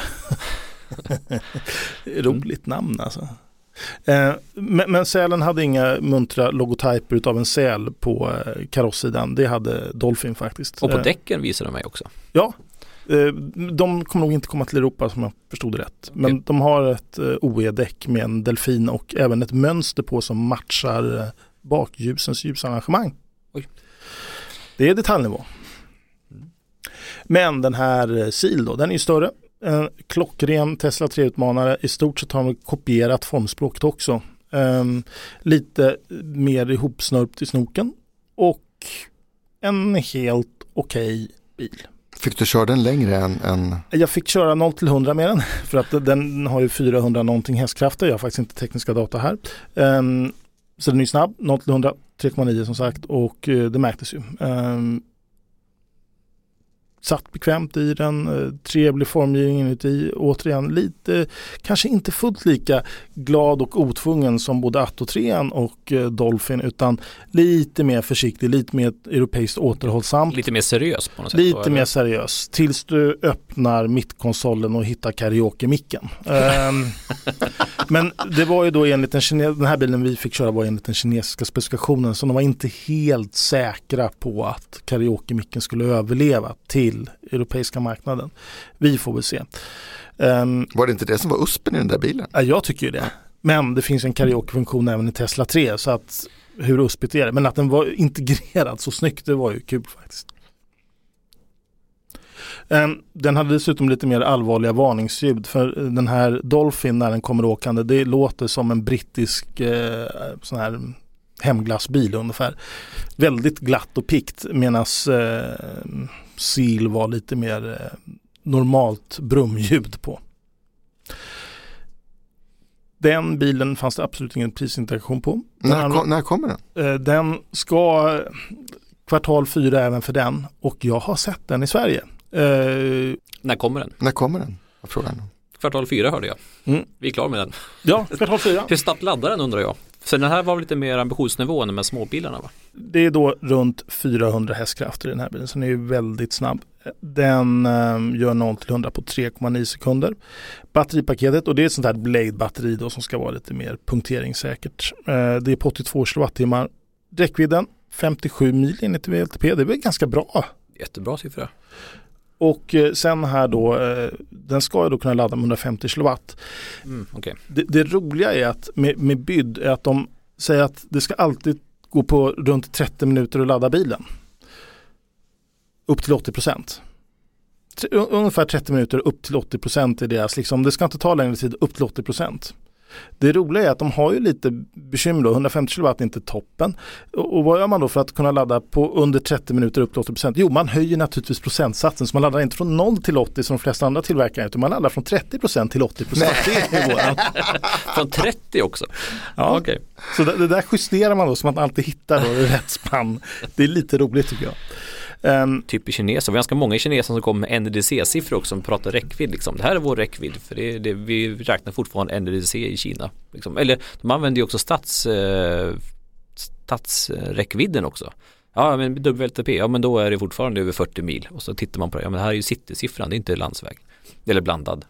[SPEAKER 4] Roligt namn alltså. Eh, men, men sälen hade inga muntra logotyper utav en säl på eh, karosssidan. Det hade Dolphin faktiskt.
[SPEAKER 5] Och på
[SPEAKER 4] eh,
[SPEAKER 5] däcken visar de mig också.
[SPEAKER 4] Ja, eh, de kommer nog inte komma till Europa som jag förstod det rätt. Men okay. De har ett eh, O E-däck med en delfin och även ett mönster på som matchar eh, bakljusens ljusarrangemang. Oj. Det är detaljnivå. Men den här Seal då, den är ju större. En klockren Tesla tre-utmanare. I stort sett har de kopierat formspråket också. Um, lite mer ihopsnörpt i snoken. Och en helt okej bil.
[SPEAKER 3] Fick du köra den längre än, än...
[SPEAKER 4] Jag fick köra noll till hundra med den. För att den har ju fyrahundra någonting hästkrafter. Jag har faktiskt inte tekniska data här. Um, så den är ju snabb. noll till hundra, tre komma nio som sagt. Och uh, det märktes ju. Um, satt bekvämt i den, trevlig formgivning inuti, återigen lite, kanske inte fullt lika glad och otvungen som både Atto tre och Dolphin, utan lite mer försiktig, lite mer europeiskt återhållsamt.
[SPEAKER 5] Lite mer seriös på något sätt.
[SPEAKER 4] Lite mer seriös, tills du öppnar mittkonsolen och hittar karaoke-micken. um, men det var ju då enligt den, kine- den här bilen vi fick köra var enligt den kinesiska specifikationen, så de var inte helt säkra på att karaoke-micken skulle överleva till europeiska marknaden. Vi får väl se. Um,
[SPEAKER 3] var det inte det som var uspen i den där bilen?
[SPEAKER 4] Ja, jag tycker ju det. Men det finns en karaoke-funktion även i Tesla tre, så att hur uspigt är det? Men att den var integrerad så snyggt, det var ju kul faktiskt. Um, den hade dessutom lite mer allvarliga varningsljud, för den här Dolphin när den kommer åkande, det låter som en brittisk eh, sån här hemglassbil ungefär. Väldigt glatt och pikt, medan eh, Seal var lite mer eh, normalt brumljud på. Den bilen fanns det absolut ingen prisinteraktion på.
[SPEAKER 3] När, kom, när kommer den?
[SPEAKER 4] Eh, den ska kvartal fyra även för den, och jag har sett den i Sverige. Eh,
[SPEAKER 5] när kommer den?
[SPEAKER 3] När kommer den? Frågan.
[SPEAKER 5] Kvartal fyra hörde jag.
[SPEAKER 4] Mm.
[SPEAKER 5] Vi är klara med den.
[SPEAKER 4] Ja, kvartal fyra.
[SPEAKER 5] Hur snabbt laddar den undrar jag? Så den här var lite mer ambitionsnivå än de här småbilarna, va?
[SPEAKER 4] Det är då runt fyrahundra hästkrafter i den här bilen, så den är ju väldigt snabb. Den um, gör noll till hundra på tre komma nio sekunder. Batteripaketet, och det är ett sånt här Blade-batteri då som ska vara lite mer punkteringssäkert. Uh, det är på åttiotvå kilowattimmar. Räckvidden femtiosju mil enligt V L T P, det är väl ganska bra.
[SPEAKER 5] Jättebra siffra.
[SPEAKER 4] Och eh, sen här då, eh, den ska ju då kunna ladda med hundrafemtio kilowatt.
[SPEAKER 5] Mm, okay.
[SPEAKER 4] det, det roliga är att med, med byd är att de säger att det ska alltid gå på runt trettio minuter att ladda bilen. Upp till åttio procent. Ungefär trettio minuter upp till åttio procent är deras, liksom, det ska inte ta längre tid upp till åttio procent. Det roliga är att de har ju lite bekymmer då. hundrafemtio kilowatt är inte toppen. Och, och vad gör man då för att kunna ladda på under trettio minuter upp till åttio procent? Jo, man höjer naturligtvis procentsatsen, så man laddar inte från noll till åttio som de flesta andra tillverkare, utan man laddar från trettio procent till åttio procent.
[SPEAKER 5] Från trettio också?
[SPEAKER 4] Ja,
[SPEAKER 5] okay.
[SPEAKER 4] Så det, det där justerar man då så man alltid hittar då rätt spann. Det är lite roligt tycker jag. Um,
[SPEAKER 5] typ kineser. Vi har ganska många kineser som kommer med N D C-siffror också, som pratar räckvidd. Liksom. Det här är vår räckvidd, för det, det, vi räknar fortfarande N D C i Kina. Liksom. Eller de använder ju också stats, eh, stadsräckvidden också. Ja, men W L T P, ja men då är det fortfarande över fyrtio mil. Och så tittar man på det, ja men det här är ju city-siffran, det är inte landsväg. Eller blandad.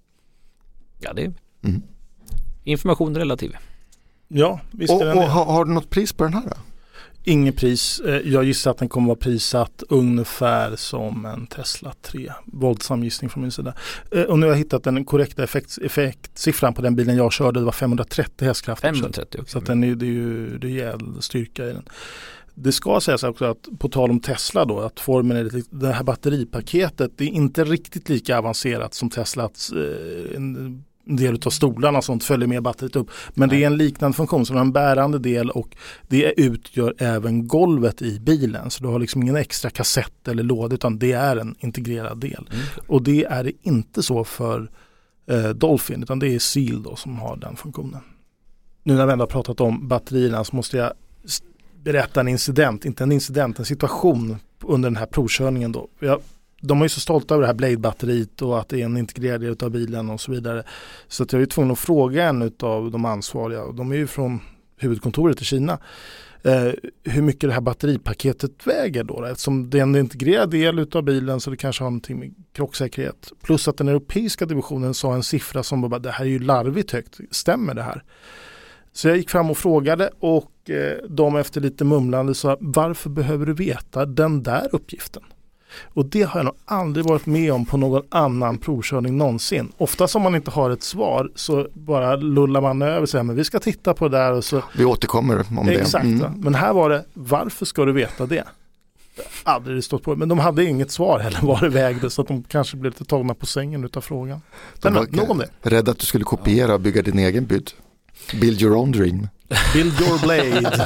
[SPEAKER 5] Ja, det är mm. information relativ.
[SPEAKER 4] Ja, visst
[SPEAKER 3] och,
[SPEAKER 4] är den
[SPEAKER 3] och
[SPEAKER 4] det.
[SPEAKER 3] har, har du något pris på den här då?
[SPEAKER 4] Ingen pris. Jag gissar att den kommer att vara prissatt ungefär som en Tesla tre. Våldsam gissning från min sida. Och nu har jag hittat den korrekta effekt, effektsiffran på den bilen jag körde. Det var femhundratrettio hästkrafter.
[SPEAKER 5] femhundratrettio också.
[SPEAKER 4] Så att den är, det är ju rejäl styrka i den. Det ska sägas också att på tal om Tesla då, att formen är lite, det här batteripaketet, det är inte riktigt lika avancerat som Tesla. Att, eh, en, En del av stolarna och sånt följer med batteriet upp. Men Nej. Det är en liknande funktion som en bärande del, och det utgör även golvet i bilen. Så du har liksom ingen extra kassett eller låda, utan det är en integrerad del. Mm. Och det är det inte så för eh, Dolphin, utan det är Seal då som har den funktionen. Nu när vi ändå har pratat om batterierna så måste jag berätta en incident, inte en incident, en situation under den här provkörningen då. Jag De är ju så stolta över det här Blade-batteriet och att det är en integrerad del av bilen och så vidare. Så att jag är tvungen att fråga en av de ansvariga, och de är ju från huvudkontoret i Kina, eh, hur mycket det här batteripaketet väger då. Eftersom det är en integrerad del av bilen, så det kanske har någonting med krocksäkerhet. Plus att den europeiska divisionen sa en siffra som bara, det här är ju larvigt högt. Stämmer det här? Så jag gick fram och frågade, och eh, de efter lite mumlande sa, varför behöver du veta den där uppgiften? Och det har jag nog aldrig varit med om på någon annan provkörning någonsin. Ofta om man inte har ett svar så bara lullar man över sig, men vi ska titta på det där och så.
[SPEAKER 3] Vi återkommer om det.
[SPEAKER 4] Exakt, mm. Men här var det, varför ska du veta det? aldrig stått på. Men de hade inget svar heller vad det vägde, så att de kanske blev lite tagna på sängen utav frågan. Men
[SPEAKER 3] var
[SPEAKER 4] nog om det.
[SPEAKER 3] Rädd att du skulle kopiera och bygga din egen bud. Build your own dream.
[SPEAKER 4] Build your blade.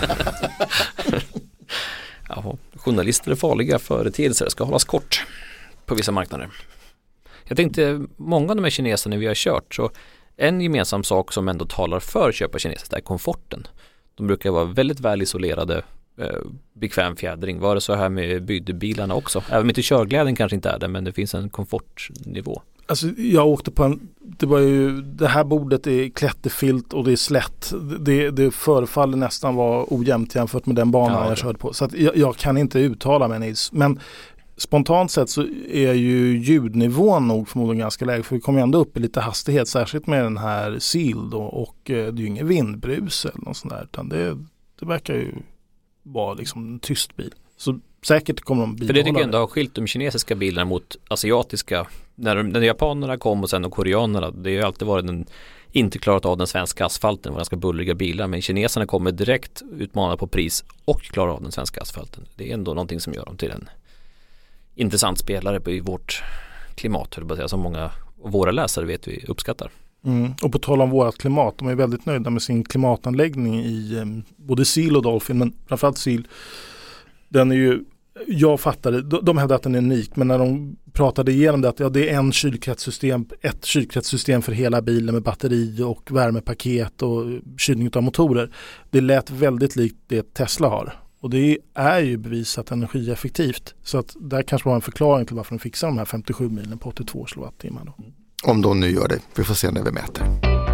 [SPEAKER 5] Ja, journalister är farliga företeelser, ska hållas kort på vissa marknader. Jag tänkte, många av de här kineserna vi har kört, så en gemensam sak som ändå talar för att köpa kinesiskt är komforten. De brukar vara väldigt väl isolerade, eh, bekväm fjädring. Var det så här med byggbilarna också? Även om inte körglädjen kanske inte är det, men det finns en komfortnivå.
[SPEAKER 4] Alltså jag åkte på en, det var ju, det här bordet är klätterfilt och det är slätt. Det, det förefaller nästan vara ojämnt jämfört med den banan ja, jag körde på. Så att jag, jag kan inte uttala mig, Nils. Men spontant sett så är ju ljudnivån nog förmodligen ganska lägre, för vi kommer ändå upp i lite hastighet, särskilt med den här Seal då, och eh, det är ju ingen vindbrus eller något sånt där, utan det, det verkar ju vara liksom en tyst bil. Så säkert kommer de bibehålla.
[SPEAKER 5] För det tycker jag ändå har skilt de kinesiska bilarna mot asiatiska. När, de, när japanerna kom och sen de koreanerna, det har ju alltid varit en, inte klarat av den svenska asfalten, var ganska bullriga bilar, men kineserna kommer direkt utmana på pris och klarar av den svenska asfalten. Det är ändå någonting som gör dem till en intressant spelare på i vårt klimat, hur säga, som många av våra läsare vet vi uppskattar.
[SPEAKER 4] Mm. Och på tal om vårt klimat, de är väldigt nöjda med sin klimatanläggning i eh, både Seal och Dolphin, men framförallt Seal. Den är ju, jag fattade, de, de hävdade att den är unik, men när de pratade igenom det, att ja, det är en kylkretssystem, ett kylkretssystem för hela bilen med batteri och värmepaket och kylning av motorer. Det lät väldigt likt det Tesla har. Och det är ju bevisat energieffektivt. Så att där kanske var en förklaring till varför de fixar de här femtiosju milen på åttiotvå kilowattimmar. Då.
[SPEAKER 3] Om de nu gör det. Vi får se när vi mäter.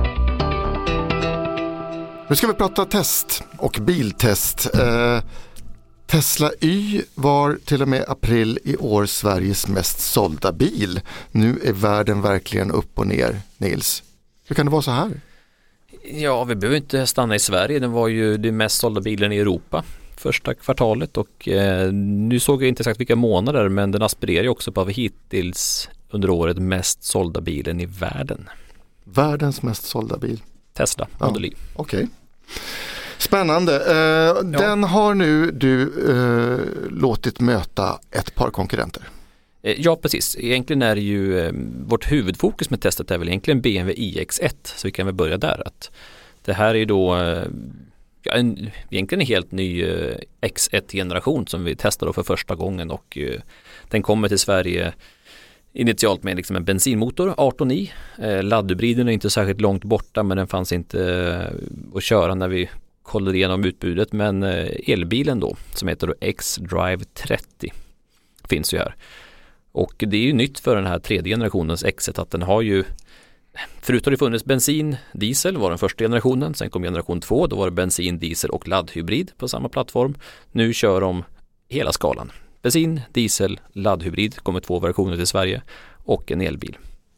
[SPEAKER 3] Nu ska vi prata test och biltest. Eh, Tesla Y var till och med april i år Sveriges mest sålda bil. Nu är världen verkligen upp och ner, Nils. Hur kan det vara så här?
[SPEAKER 5] Ja, vi behöver inte stanna i Sverige. Den var ju den mest sålda bilen i Europa första kvartalet, och eh, nu såg jag inte exakt vilka månader, men den aspirerar ju också på att hittills under året mest sålda bilen i världen.
[SPEAKER 3] Världens mest sålda bil?
[SPEAKER 5] Tesla, Model Y.
[SPEAKER 3] Ja, okej. Okay. Spännande. Eh, den har nu du eh, låtit möta ett par konkurrenter.
[SPEAKER 5] Eh, ja, precis. Egentligen är det ju eh, vårt huvudfokus med testet är väl egentligen B M W i X ett, så vi kan väl börja där. Att det här är ju då eh, ja, en, egentligen en helt ny eh, X ett-generation som vi testar då för första gången, och eh, den kommer till Sverige initialt med liksom en bensinmotor, arton i. Eh, laddhybriden är inte särskilt långt borta, men den fanns inte eh, att köra när vi kollade igenom utbudet, men eh, elbilen då, som heter då X-Drive trettio, finns ju här. Och det är ju nytt för den här tredje generationens X ett att den har ju, förutom det funnits bensin, diesel var den första generationen, sen kom generation två, då var det bensin, diesel och laddhybrid på samma plattform. Nu kör de hela skalan. Bensin, diesel, laddhybrid, kommer två versioner till Sverige, och en elbil.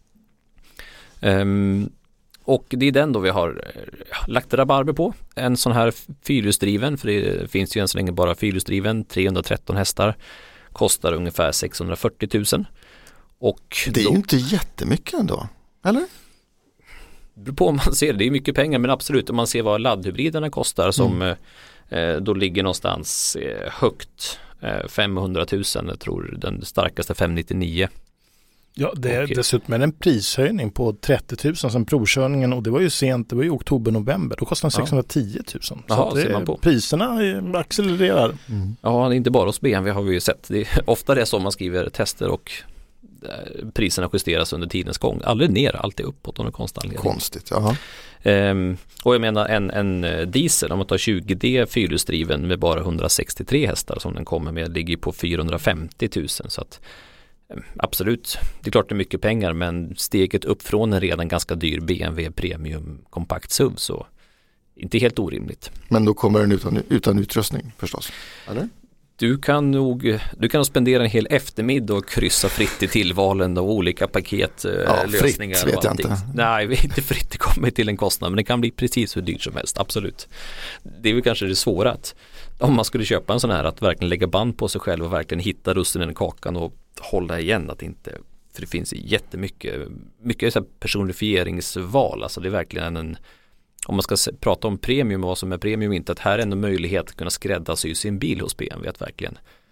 [SPEAKER 5] Um, och det är den då vi har lagt rabarber på. En sån här fyrhjulsdriven, för det finns ju än så länge bara fyrhjulsdriven, trehundratretton hästar, kostar ungefär sexhundrafyrtio tusen. Och
[SPEAKER 3] det är
[SPEAKER 5] då,
[SPEAKER 3] ju inte jättemycket ändå, eller?
[SPEAKER 5] På om man ser det, det är mycket pengar, men absolut om man ser vad laddhybriderna kostar som mm. eh, då ligger någonstans eh, högt eh, femhundratusen, jag tror den starkaste femhundranittionio.
[SPEAKER 4] Ja, det är
[SPEAKER 5] och,
[SPEAKER 4] dessutom en prishöjning på trettio tusen som provkörningen, och det var ju sent, det var ju oktober-november, då kostade den sexhundratio tusen.
[SPEAKER 5] Jaha,
[SPEAKER 4] så det,
[SPEAKER 5] ser man på.
[SPEAKER 4] Priserna accelererar.
[SPEAKER 5] Mm. Ja, det är inte bara hos B M W har vi ju sett. Det är ofta det som man skriver tester och priserna justeras under tidens gång. Aldrig ner, alltid uppåt och konstant.
[SPEAKER 3] Konstigt, ja.
[SPEAKER 5] Um, och jag menar en, en diesel, om man tar tjugo D fyrhjulsdriven med bara hundrasextiotre hästar som den kommer med, ligger på fyrahundrafemtio tusen, så att um, absolut, det är klart det är mycket pengar, men steget upp från en redan ganska dyr B M W Premium kompakt S U V, så inte helt orimligt.
[SPEAKER 3] Men då kommer den utan, utan utrustning förstås, eller?
[SPEAKER 5] Du kan nog du kan spendera en hel eftermiddag och kryssa fritt i tillvalen av olika paketlösningar.
[SPEAKER 3] Ja, fritt vet jag inte.
[SPEAKER 5] Nej, inte fritt, det kommer till en kostnad, men det kan bli precis hur dyrt som helst, absolut. Det är väl kanske det svåra, att om man skulle köpa en sån här, att verkligen lägga band på sig själv och verkligen hitta russinen i kakan och hålla igen, att inte, för det finns jättemycket mycket så här personifieringsval, alltså det är verkligen en, om man ska se, prata om premium och vad som är premium inte, att här är en möjlighet att kunna skräddarsy sin bil hos B M W, att verkligen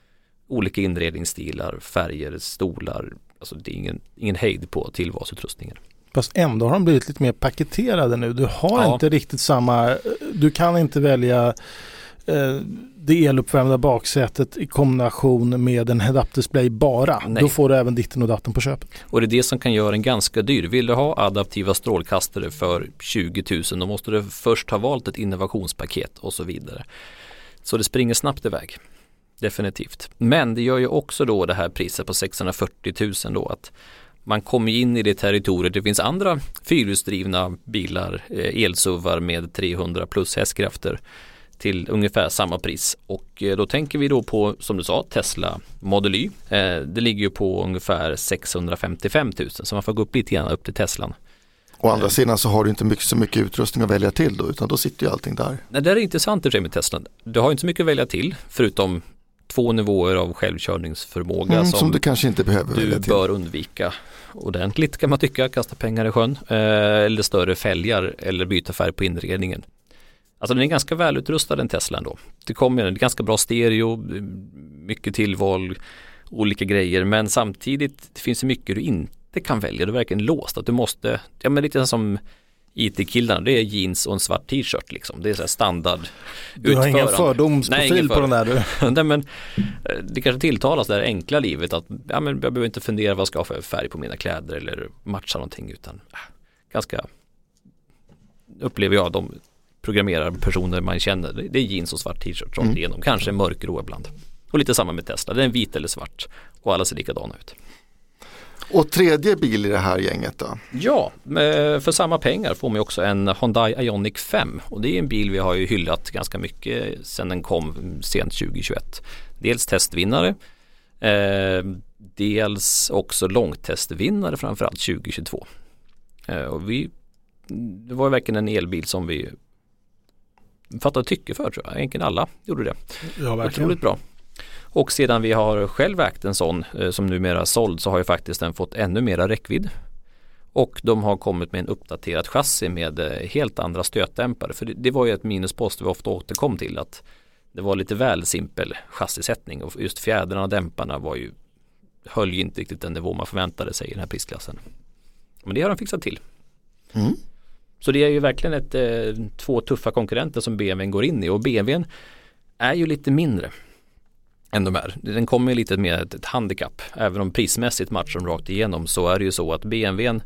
[SPEAKER 5] olika inredningsstilar, färger, stolar. Alltså det är ingen, ingen hejd på tillvalsutrustningen.
[SPEAKER 4] Fast ändå har de blivit lite mer paketerade nu. Du har
[SPEAKER 5] Ja.
[SPEAKER 4] inte riktigt samma, du kan inte välja eh, det eluppvärmda baksätet i kombination med en head-up display bara.
[SPEAKER 5] Nej.
[SPEAKER 4] Då får du även ditten och datten på köpet.
[SPEAKER 5] Och det är det som kan göra en ganska dyr. Vill du ha adaptiva strålkastare för tjugo tusen, då måste du först ha valt ett innovationspaket och så vidare. Så det springer snabbt iväg. Definitivt. Men det gör ju också då det här priset på sexhundrafyrtio tusen då att man kommer in i det territoriet. Det finns andra fyrhjulsdrivna bilar, eh, elsuvar med trehundra plus hästkrafter till ungefär samma pris. Och eh, då tänker vi då på, som du sa, Tesla Model Y. Eh, det ligger ju på ungefär sexhundrafemtiofem tusen, så man får gå upp lite grann upp till Teslan.
[SPEAKER 3] Å andra sidan så har du inte mycket, så mycket utrustning att välja till då, utan då sitter ju allting där.
[SPEAKER 5] Nej, det är intressant det med Tesla. Du har inte så mycket att välja till, förutom två nivåer av självkörningsförmåga
[SPEAKER 3] Mm,
[SPEAKER 5] som,
[SPEAKER 3] som du kanske inte behöver
[SPEAKER 5] du
[SPEAKER 3] välja till.
[SPEAKER 5] bör undvika ordentligt, kan man tycka, kasta pengar i sjön, eh, eller större fälgar eller byta färg på inredningen. Alltså den är ganska välutrustad, den Teslan då. Det kommer en ganska bra stereo, mycket tillval, olika grejer, men samtidigt det finns det mycket du inte kan välja. Du är verkligen låst, att du måste, ja men lite som I T-killarna, det är jeans och en svart t-shirt liksom. Det är så här standard.
[SPEAKER 4] Du har ingen fördomsprofil
[SPEAKER 5] Nej, ingen
[SPEAKER 4] på den där du.
[SPEAKER 5] Nej, men det kanske tilltalas det här enkla livet att ja, men jag behöver inte fundera vad jag ska ha för färg på mina kläder eller matcha någonting, utan äh, ganska upplever jag de programmerar personer man känner. Det är jeans och svart t-shirt rakt
[SPEAKER 3] Mm.
[SPEAKER 5] igenom, kanske mörkgrå ibland. Och lite samma med Tesla, det är en vit eller svart och alla ser likadana ut.
[SPEAKER 3] Och tredje bil i det här gänget då?
[SPEAKER 5] Ja, för samma pengar får man också en Hyundai Ioniq fem och det är en bil vi har ju hyllat ganska mycket sedan den kom sent tjugohundratjugoett. Dels testvinnare, eh, dels också långtestvinnare framförallt tjugohundratjugotvå. Eh, och vi, det var verkligen en elbil som vi fattade tycke för, tror jag. Egentligen alla gjorde det.
[SPEAKER 4] Ja, verkligen.
[SPEAKER 5] Otroligt bra. Och sedan vi har själv ägt en sån eh, som numera är såld, så har ju faktiskt den fått ännu mera räckvidd. Och de har kommit med en uppdaterad chassi med eh, helt andra stötdämpare. För det, det var ju ett minuspost vi ofta återkom till, att det var lite väl simpel chassisättning. Och just fjädrarna och dämparna var ju, höll ju inte riktigt den nivå man förväntade sig i den här prisklassen. Men det har de fixat till.
[SPEAKER 3] Mm.
[SPEAKER 5] Så det är ju verkligen ett, eh, två tuffa konkurrenter som B M W går in i. Och B M W är ju lite mindre än de är. Den kommer lite med ett, ett handikapp. Även om prismässigt matchar de rakt igenom, så är det ju så att B M W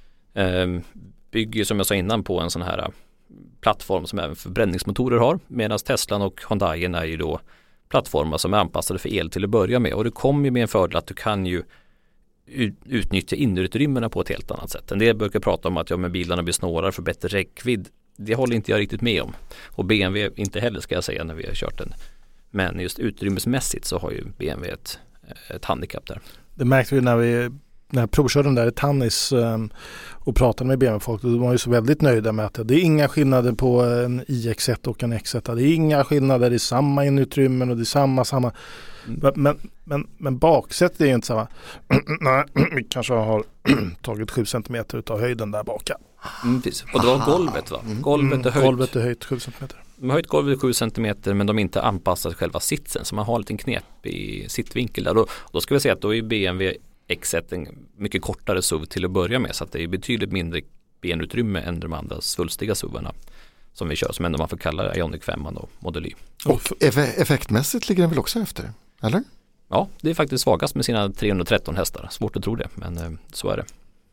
[SPEAKER 5] eh, bygger, som jag sa innan, på en sån här plattform som även förbränningsmotorer har. Medan Teslan och Hyundai är ju då plattformar som är anpassade för el till att börja med. Och det kommer ju med en fördel att du kan ju ut, utnyttja innerutrymmena på ett helt annat sätt. En del brukar prata om att ja, men bilarna blir snårare för bättre räckvidd. Det håller inte jag riktigt med om. Och B M W inte heller, ska jag säga, när vi har kört den. Men just utrymmesmässigt så har ju B M W ett, ett handikapp där.
[SPEAKER 4] Det märkte vi när vi när jag provkörde den där i Tannis um, och pratade med B M W-folk. De var ju så väldigt nöjda med att det är inga skillnader på en I X ett och en X ett. Det är inga skillnader, det är samma inutrymmen och det är samma, samma. Mm. Men, men, men baksätet är ju inte samma. Nej, vi kanske har tagit sju centimeter utav höjden där baka.
[SPEAKER 5] Mm, precis. Och det var golvet, va? Golvet är höjt.
[SPEAKER 4] Golvet är höjt sju centimeter.
[SPEAKER 5] De har höjt golvet sju centimeter, men de är inte anpassat själva sitsen. Så man har en liten knep i sittvinkel där. Då, då ska vi säga att då är B M W X ett en mycket kortare S U V till att börja med. Så att det är betydligt mindre benutrymme än de andra svulstiga S U V-arna som vi kör. Som ändå man får kalla Ioniq fem och Model Y.
[SPEAKER 3] Och eff- effektmässigt ligger den väl också efter, eller?
[SPEAKER 5] Ja, det är faktiskt svagast med sina trehundratretton hästar. Svårt att tro det, men eh, så är det.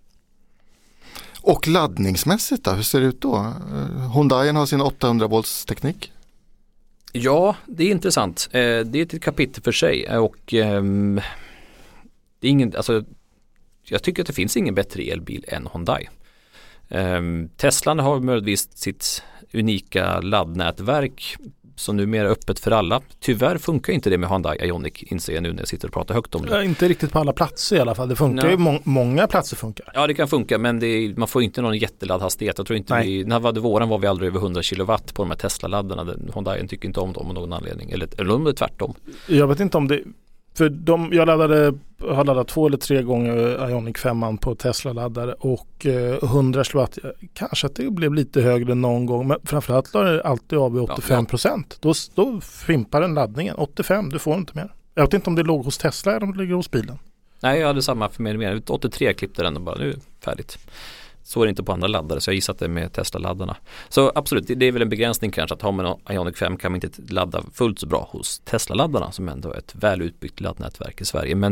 [SPEAKER 3] Och laddningsmässigt då, hur ser det ut då? Hyundai har sin åttahundra volts teknik.
[SPEAKER 5] Ja, det är intressant. Eh, det är ett kapitel för sig och eh, det är ingen, alltså, jag tycker att det finns ingen bättre elbil än Hyundai. Eh, Tesla har möjligtvis sitt unika laddnätverk som numera är öppet för alla. Tyvärr funkar inte det med Hyundai Ioniq, inser jag nu när jag sitter och pratar högt om det.
[SPEAKER 4] Ja, inte riktigt på alla platser i alla fall. Det funkar
[SPEAKER 5] Nej.
[SPEAKER 4] ju, må- många platser funkar.
[SPEAKER 5] Ja, det kan funka, men det är, man får inte någon jätteladdhastighet. Jag tror inte vi, när var det våren var vi aldrig över hundra kilowatt på de här Tesla-laddarna. Hyundai tycker inte om dem av någon anledning. Eller, eller om det är tvärtom.
[SPEAKER 4] Jag vet inte om det, för de, jag laddade, har laddat två eller tre gånger Ioniq fem på Tesla-laddare och eh, hundra kilowatt, kanske att det blev lite högre någon gång, men framförallt är det alltid av vid åttiofem procent. Ja, ja. Då, då fimpar den laddningen. åttiofem, du får inte mer. Jag vet inte om det låg hos Tesla eller om det ligger hos bilen.
[SPEAKER 5] Nej, jag hade samma för mig mer. åttiotre klippte den och bara nu är det färdigt. Så är det inte på andra laddare, så jag gissat det med Tesla-laddarna. Så absolut, det är väl en begränsning kanske att har man en Ioniq fem kan man inte ladda fullt så bra hos Tesla-laddarna som ändå är ett väl utbyggt laddnätverk i Sverige. Men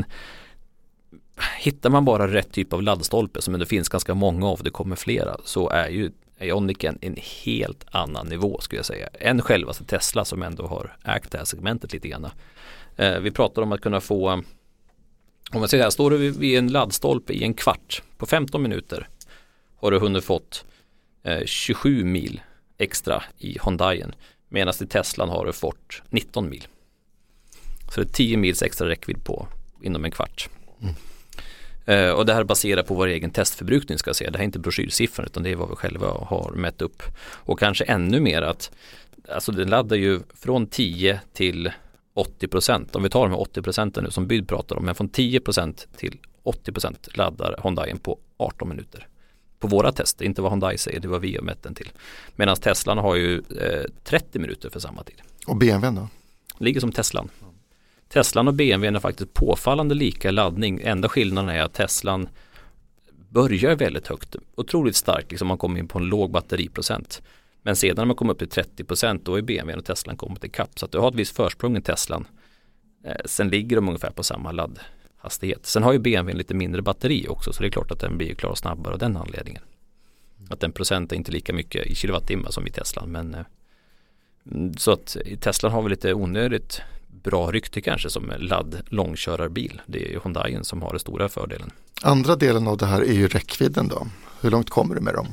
[SPEAKER 5] hittar man bara rätt typ av laddstolpe som det finns ganska många av, det kommer flera, så är ju Ioniq en, en helt annan nivå skulle jag säga. Än självaste Tesla som ändå har ägt det här segmentet lite grann. Eh, vi pratar om att kunna få, om man säger här, står du vid en laddstolpe i en kvart på femton minuter har du hunnit fått eh, tjugosju mil extra i Hyundaien, medan i Teslan har du fått nitton mil. Så det är tio mils extra räckvidd på inom en kvart. Mm. Uh, och det här baserar på vår egen testförbrukning ska jag säga. Det här är inte broschyrsiffror utan det är vad vi själva har mätt upp. Och kanske ännu mer att alltså den laddar ju från tio till åttio procent. Om vi tar de här åttio procenten nu som Byd pratar om, men från tio procent till åttio procent laddar Hyundaien på arton minuter. På våra tester, inte vad Hyundai säger, det var vi har mätt den till. Medan Teslan har ju eh, trettio minuter för samma tid.
[SPEAKER 3] Och B M W då?
[SPEAKER 5] Ligger som Teslan. Teslan och B M W är faktiskt påfallande lika laddning. Enda skillnaden är att Teslan börjar väldigt högt. Otroligt starkt, liksom man kommer in på en låg batteriprocent. Men sedan när man kommer upp till trettio procent då är B M W och Teslan kommit till kapp. Så att du har ett visst försprång i Teslan. Eh, sen ligger de ungefär på samma laddhastighet. Sen har ju B M W en lite mindre batteri också, så det är klart att den blir klar snabbare av den anledningen. Att den procent är inte lika mycket i kilowattimmar som i Teslan. Men, eh, så att Teslan har väl lite onödigt bra rykte kanske som ladd långkörarbil. Det är ju Hyundaien som har den stora fördelen.
[SPEAKER 3] Andra delen av det här är ju räckvidden då. Hur långt kommer du med dem?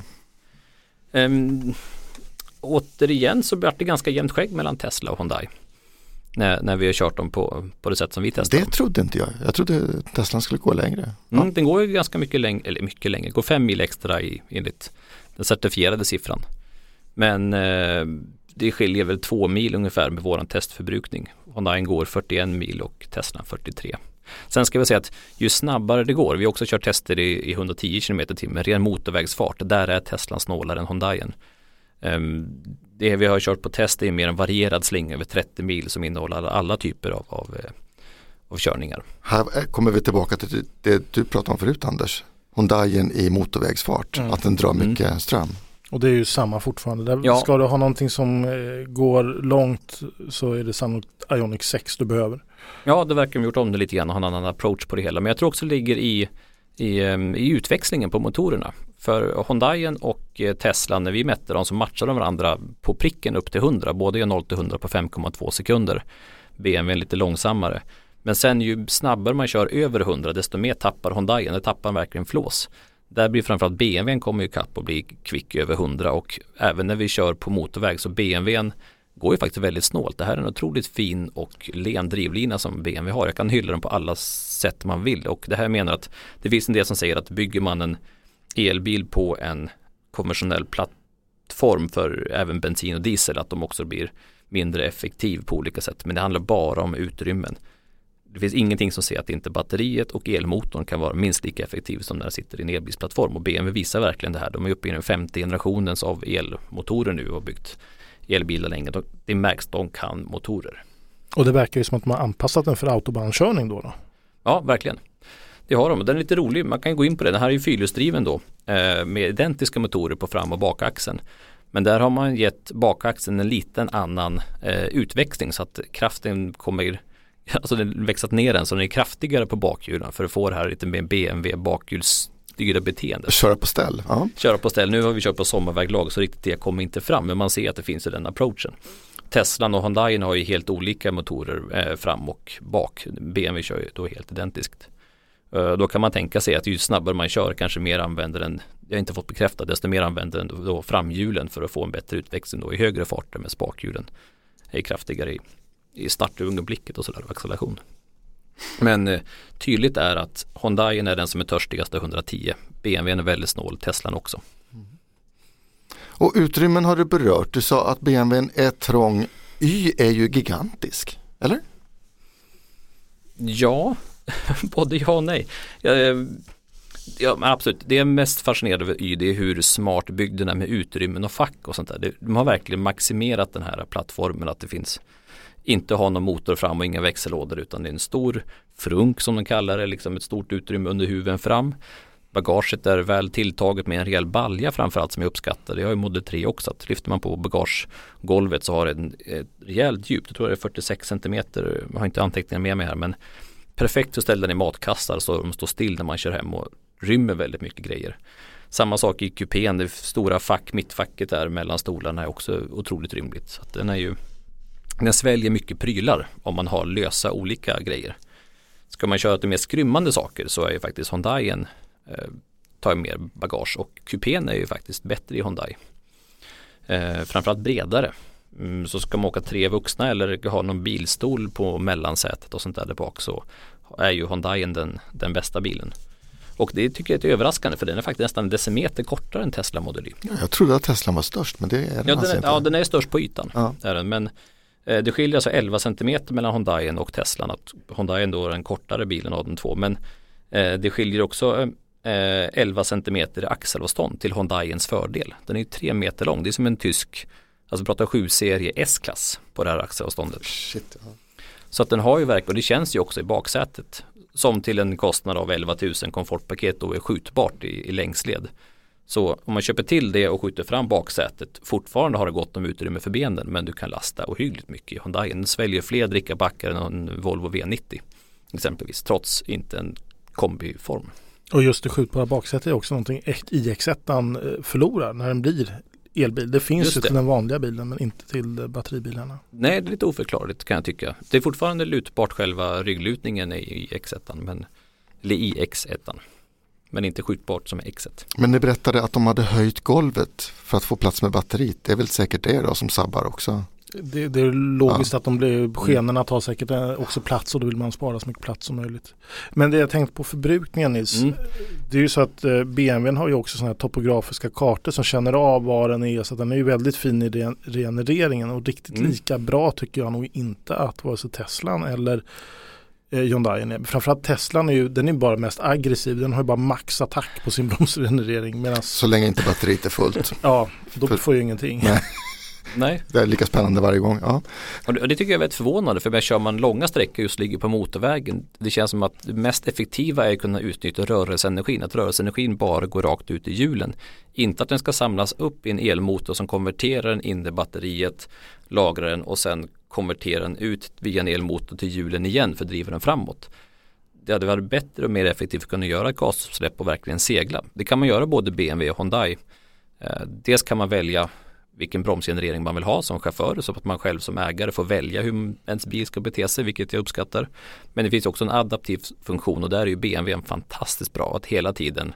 [SPEAKER 5] Um, återigen så blir det ganska jämnt skägg mellan Tesla och Hyundai. När, när vi har kört dem på, på det sätt som vi testar.
[SPEAKER 3] Det trodde inte jag. Jag trodde Tesla skulle gå längre.
[SPEAKER 5] Ja. Mm, den går ju ganska mycket längre, eller mycket längre. Går fem mil extra i, enligt den certifierade siffran. Men eh, det skiljer väl två mil ungefär med våran testförbrukning. Hyundai går fyrtioen mil och Tesla fyrtiotre. Sen ska vi säga att ju snabbare det går, vi har också kört tester i, i hundratio kilometer i timmen, ren motorvägsfart, där är Teslan snålare än Hyundaien. Um, det vi har kört på test är mer en varierad slinga över trettio mil som innehåller alla, alla typer av, av, av körningar.
[SPEAKER 3] Här kommer vi tillbaka till det du pratade om förut, Anders. Hyundaien i motorvägsfart, mm. att den drar mycket mm. ström.
[SPEAKER 4] Och det är ju samma fortfarande. Där ja. Ska du ha någonting som eh, går långt så är det sannolikt Ioniq sex du behöver.
[SPEAKER 5] Ja, det verkar de gjort om det lite grann och ha en annan approach på det hela. Men jag tror också det ligger i, i, i utväxlingen på motorerna. För Hyundaien och Tesla, när vi mätte dem så matchar de varandra på pricken upp till hundra. Både gör noll till hundra på fem komma två sekunder. B M W är lite långsammare. Men sen ju snabbare man kör över hundra desto mer tappar Hyundaien. Det tappar verkligen flås. Där blir framförallt B M W kommer ju kapp och blir kvick över hundra, och även när vi kör på motorväg så B M W går ju faktiskt väldigt snålt. Det här är en otroligt fin och len drivlina som B M W har. Jag kan hylla den på alla sätt man vill, och det här menar att det finns en del som säger att bygger man en elbil på en konventionell plattform för även bensin och diesel att de också blir mindre effektiv på olika sätt. Men det handlar bara om utrymmen. Det finns ingenting som säger att inte batteriet och elmotorn kan vara minst lika effektiv som när det sitter i en elbilsplattform. Och B M W visar verkligen det här. De är uppe i den femte generationens av elmotorer nu och har byggt elbilar länge. Det märks att de kan motorer.
[SPEAKER 4] Och det verkar ju som att man har anpassat den för autobahnkörning då, då?
[SPEAKER 5] Ja, verkligen. Det har de. Den är lite rolig. Man kan gå in på det. Den här är ju fyrhjulsdriven då med identiska motorer på fram- och bakaxeln. Men där har man gett bakaxeln en liten annan eh, utväxling så att kraften kommer, alltså den växlat ner den så den är kraftigare på bakhjulen för att få det här lite mer B M W bakhjulsstyrda beteende.
[SPEAKER 3] Köra på ställ. Ja.
[SPEAKER 5] Köra på ställ. Nu har vi kört på sommarväglag så riktigt det kommer inte fram, men man ser att det finns i den approachen. Tesla och Hyundai har ju helt olika motorer eh, fram och bak. B M W kör ju då helt identiskt. Då kan man tänka sig att ju snabbare man kör kanske mer använder den, jag har inte fått bekräftat, desto mer använder den då, då framhjulen för att få en bättre utväxling då i högre farter, med spakhjulen är kraftigare i, i startögonblicket och sådär, acceleration. Men eh, tydligt är att Hyundai är den som är törstigast hundratio, B M W är väldigt snål, Teslan också.
[SPEAKER 3] Mm. Och utrymmen har du berört, du sa att B M W är trång, Y är ju gigantisk, eller?
[SPEAKER 5] Ja, både ja och nej. Ja, ja, absolut. Det är mest fascinerande över Y, det är hur smart byggderna med utrymmen och fack och sånt där. De har verkligen maximerat den här plattformen, att det finns inte ha någon motor fram och inga växellådor, utan det är en stor frunk som de kallar det, liksom ett stort utrymme under huven fram. Bagaget är väl tilltaget med en rejäl balja framförallt som jag uppskattar. Det har ju Model tre också, att lyfter man på bagagegolvet så har det en, ett rejält djup. Jag tror det är fyrtiosex centimeter, jag har inte anteckningar med mig här, men perfekt att ställa den i matkassar så de står still när man kör hem och rymmer väldigt mycket grejer. Samma sak i kupén, det stora fack, mittfacket där mellan stolarna är också otroligt rymligt. Så att den är ju, den sväljer mycket prylar om man har lösa olika grejer. Ska man köra till mer skrymmande saker så är ju faktiskt Hyundaien eh, tar mer bagage, och kupén är ju faktiskt bättre i Hyundai. Eh, framförallt bredare. Mm, så ska man åka tre vuxna eller ha någon bilstol på mellansätet och sånt där, där bak, så är ju Hyundaien den, den bästa bilen. Och det tycker jag är överraskande, för den är faktiskt nästan en decimeter kortare än Tesla Model Y.
[SPEAKER 3] Ja, jag trodde att Tesla var störst, men det är den,
[SPEAKER 5] ja, den är,
[SPEAKER 3] inte.
[SPEAKER 5] Ja, den är störst på ytan.
[SPEAKER 3] Ja.
[SPEAKER 5] Är den, men eh, det skiljer alltså elva centimeter mellan Hyundaien och Teslan. Att Hyundaien då är den kortare bilen av de två, men eh, det skiljer också eh, elva centimeter i axelavstånd till Hyundaiens fördel. Den är ju tre meter lång, det är som en tysk, alltså pratar sju-serie S-klass på det här axelavståndet.
[SPEAKER 3] Shit, ja.
[SPEAKER 5] Så att den har ju verk, och det känns ju också i baksätet, som till en kostnad av elva tusen komfortpaket då är skjutbart i, i längsled. Så om man köper till det och skjuter fram baksätet, fortfarande har det gott om utrymme för benen, men du kan lasta ohyggligt mycket i Hyundai. Den sväljer fler drickabackar än en Volvo V nittio exempelvis, trots inte en kombiform.
[SPEAKER 4] Och just det skjutbara baksätet är också någonting i X ett förlorar när den blir elbil. Det finns
[SPEAKER 5] Just
[SPEAKER 4] ju
[SPEAKER 5] det.
[SPEAKER 4] till den vanliga bilen, men inte till batteribilarna.
[SPEAKER 5] Nej, det är lite oförklarligt kan jag tycka. Det är fortfarande lutbart själva rygglutningen i X ett, men, eller i X ett, men inte skjutbart som X ett.
[SPEAKER 3] Men ni berättade att de hade höjt golvet för att få plats med batteriet. Det är väl säkert det då som sabbar också?
[SPEAKER 4] Det, det är logiskt
[SPEAKER 3] Ja.
[SPEAKER 4] att de blir, skenorna tar säkert också plats, och då vill man spara så mycket plats som möjligt. Men det jag tänkte på förbrukningen, Nils,
[SPEAKER 5] Mm.
[SPEAKER 4] det är ju så att eh, B M W har ju också sådana här topografiska kartor som känner av var den är, så att den är ju väldigt fin i ren, genereringen, och riktigt
[SPEAKER 5] Mm.
[SPEAKER 4] lika bra tycker jag nog inte att vare sig Teslan eller eh, Hyundaien är. Framförallt Teslan är ju, den är bara mest aggressiv, den har ju bara maxattack på sin bromsgenerering, medan
[SPEAKER 3] Så länge inte batteriet är fullt.
[SPEAKER 4] ja, då
[SPEAKER 3] För-
[SPEAKER 4] får ju ingenting.
[SPEAKER 3] Nej.
[SPEAKER 5] Nej,
[SPEAKER 3] Det är lika spännande varje gång. Ja.
[SPEAKER 5] och det, och det tycker jag är väldigt förvånande, för när kör man långa sträckor just ligger på motorvägen, det känns som att det mest effektiva är att kunna utnyttja rörelseenergin, att rörelseenergin bara går rakt ut i hjulen, inte att den ska samlas upp i en elmotor som konverterar den in i batteriet, lagrar den och sen konverterar den ut via en elmotor till hjulen igen för att driva den framåt. Det hade varit bättre och mer effektivt att kunna göra gasutsläpp och verkligen segla. Det kan man göra både B M W och Hyundai. Eh, dels kan man välja vilken bromsgenerering man vill ha som chaufför, så att man själv som ägare får välja hur ens bil ska bete sig, vilket jag uppskattar. Men det finns också en adaptiv funktion, och där är ju B M W fantastiskt bra, att hela tiden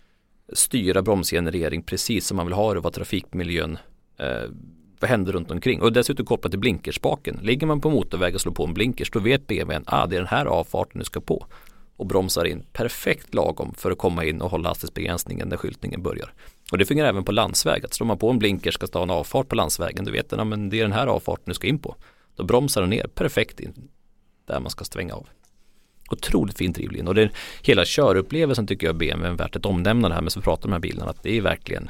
[SPEAKER 5] styra bromsgenerering precis som man vill ha det, vad trafikmiljön eh, vad händer runt omkring. Och dessutom kopplat till blinkerspaken. Ligger man på motorväg och slår på en blinkers, då vet B M W att ah, det är den här avfarten du ska på, och bromsar in perfekt lagom för att komma in och hålla hastighetsbegränsningen där skyltningen börjar. Och det fungerar även på landsväg, att slår man på en blinkers ska ta en avfart på landsvägen, du vet den, men det är den här avfarten du ska in på. Då bromsar den ner perfekt in där man ska svänga av. Otroligt fint drivlinje, och det är, hela körupplevelsen tycker jag B M W är värt ett omnämnande här, men så pratar de här bilarna, att det är verkligen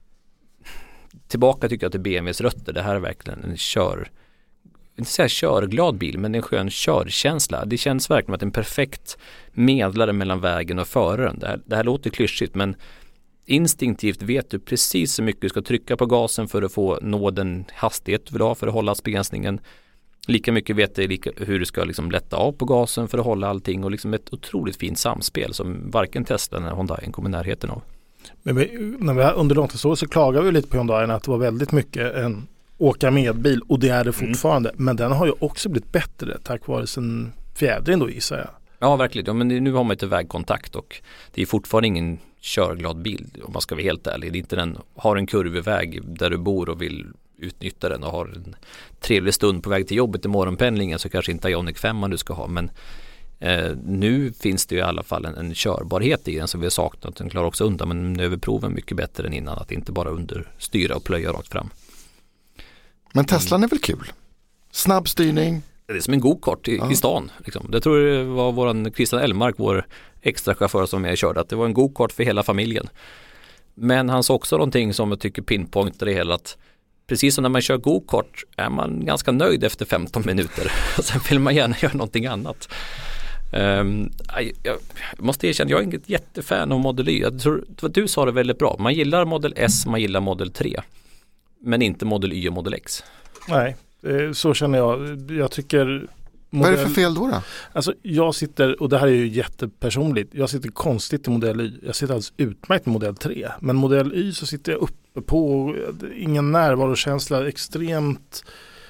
[SPEAKER 5] tillbaka tycker jag till B M Ws rötter. Det här är verkligen en kör, inte säga körglad bil, men en skön körkänsla. Det känns verkligen att en perfekt medlare mellan vägen och föraren. Det här, det här låter klyschigt, men instinktivt vet du precis hur mycket du ska trycka på gasen för att få nå den hastighet du vill ha för att hålla hastighetsbegränsningen. Lika mycket vet du lika, hur du ska liksom lätta av på gasen för att hålla allting, och liksom ett otroligt fint samspel som varken Tesla eller Hyundai kommer i närheten av.
[SPEAKER 4] Men vi, när vi under långtidsår så klagar vi lite på Hyundai att det var väldigt mycket en åka med-bil, och det är det fortfarande. Mm. Men den har ju också blivit bättre tack vare sin fjädring då, gissar jag.
[SPEAKER 5] Ja, verkligen. Ja, men nu har man inte vägkontakt, och det är fortfarande ingen körglad bil om man ska vara helt ärlig. Det är inte den, har en kurvig väg där du bor och vill utnyttja den och har en trevlig stund på väg till jobbet i morgonpendlingen, så kanske inte Ioniq fem du ska ha, men eh, nu finns det ju i alla fall en, en körbarhet i den som vi har saknat. Den klarar också undan, men nu är proven mycket bättre än innan, att inte bara understyra och plöja rakt fram.
[SPEAKER 3] Men Teslan är väl kul? Snabb styrning.
[SPEAKER 5] Det är som en go-kart i,
[SPEAKER 3] Ja.
[SPEAKER 5] i stan. Liksom. Det tror jag var våran Christian Elmark, vår extra chaufför som jag körde, att det var en go-kart för hela familjen. Men han sa också någonting som jag tycker pinpointar det hela, att precis som när man kör go-kart är man ganska nöjd efter femton minuter. Sen vill man gärna göra någonting annat. Um, jag måste erkänna, jag är inget jättefan av Model Y. Jag tror att du sa det väldigt bra. Man gillar Model S, man gillar Model tre. Men inte Model Y och Model X.
[SPEAKER 4] Nej, så känner jag. Jag tycker... Model...
[SPEAKER 3] Vad är det för fel då då?
[SPEAKER 4] Alltså jag sitter, och det här är ju jättepersonligt, jag sitter konstigt i Model Y. Jag sitter alldeles utmärkt med Model tre. Men Model Y så sitter jag uppe på, ingen närvarokänsla, extremt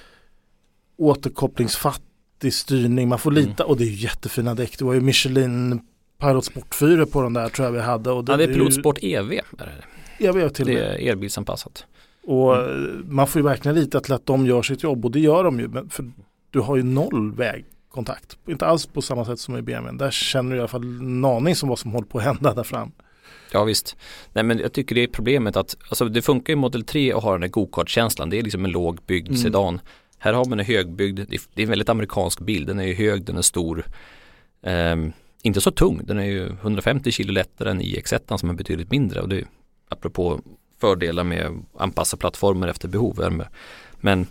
[SPEAKER 4] återkopplingsfattig styrning. Man får lita, mm. och det är ju jättefina däck. Det var ju Michelin Pilot Sport fyra på den där tror jag vi hade. Och det,
[SPEAKER 5] ja, det är Pilot
[SPEAKER 4] ju...
[SPEAKER 5] Sport E V. Är det?
[SPEAKER 4] E V till
[SPEAKER 5] det är elbilsanpassat.
[SPEAKER 4] Och mm. man får ju verkligen lita till att de gör sitt jobb, och det gör de ju. Men för du har ju noll vägkontakt. Inte alls på samma sätt som i B M W. Där känner du i alla fall en aning som vad som håller på att hända där fram.
[SPEAKER 5] Ja visst. Nej, men jag tycker det är problemet att alltså, det funkar i Model tre och har den här go-kart-känslan. Det är liksom en lågbyggd mm. sedan. Här har man en högbyggd. Det är en väldigt amerikansk bil. Den är ju hög, den är stor. Ehm, inte så tung. Den är ju hundrafemtio kilo lättare än i X ett som är betydligt mindre. Och det är apropå fördelar med att anpassa plattformar efter behov. Men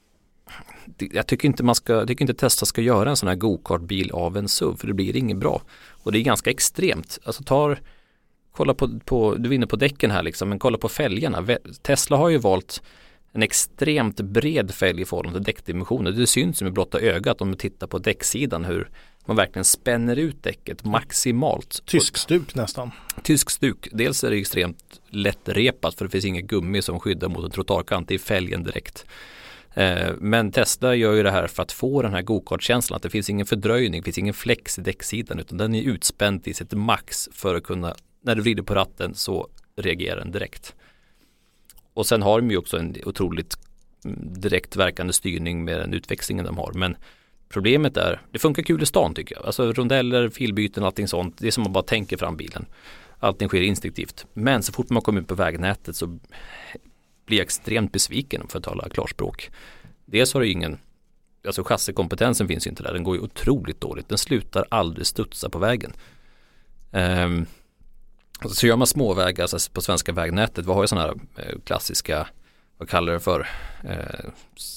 [SPEAKER 5] jag tycker inte man ska, jag tycker inte Tesla ska göra en sån här go-kart-bil av en S U V, för det blir inget bra. Och det är ganska extremt. Alltså tar, kolla på, på du är inne på däcken här liksom, men kolla på fälgarna. Tesla har ju valt en extremt bred fälg i förhållande till däckdimensioner. Det syns med blotta ögat om du tittar på däcksidan hur man verkligen spänner ut däcket maximalt.
[SPEAKER 4] Tysk stuk nästan.
[SPEAKER 5] Tysk stuk. Dels är det extremt lättrepat för det finns inget gummi som skyddar mot en trottoarkant i fälgen direkt. Men Tesla gör ju det här för att få den här go-kart-känslan, att det finns ingen fördröjning, det finns ingen flex i däcksidan, utan den är utspänd i sitt max för att kunna, när du vrider på ratten så reagerar den direkt. Och sen har de ju också en otroligt direktverkande styrning med den utväxlingen de har, men problemet är, det funkar kul i stan tycker jag, alltså rondeller, filbyten, allting sånt, det är som man bara tänker fram bilen, allting sker instinktivt, men så fort man kommer ut på vägnätet så blir extremt besviken för att tala klarspråk. Dels har det ingen, alltså chassikompetensen finns inte där, den går ju otroligt dåligt, den slutar aldrig studsa på vägen. Um, så gör man småvägar alltså på svenska vägnätet, vad har jag sådana här eh, klassiska, vad kallar det för eh,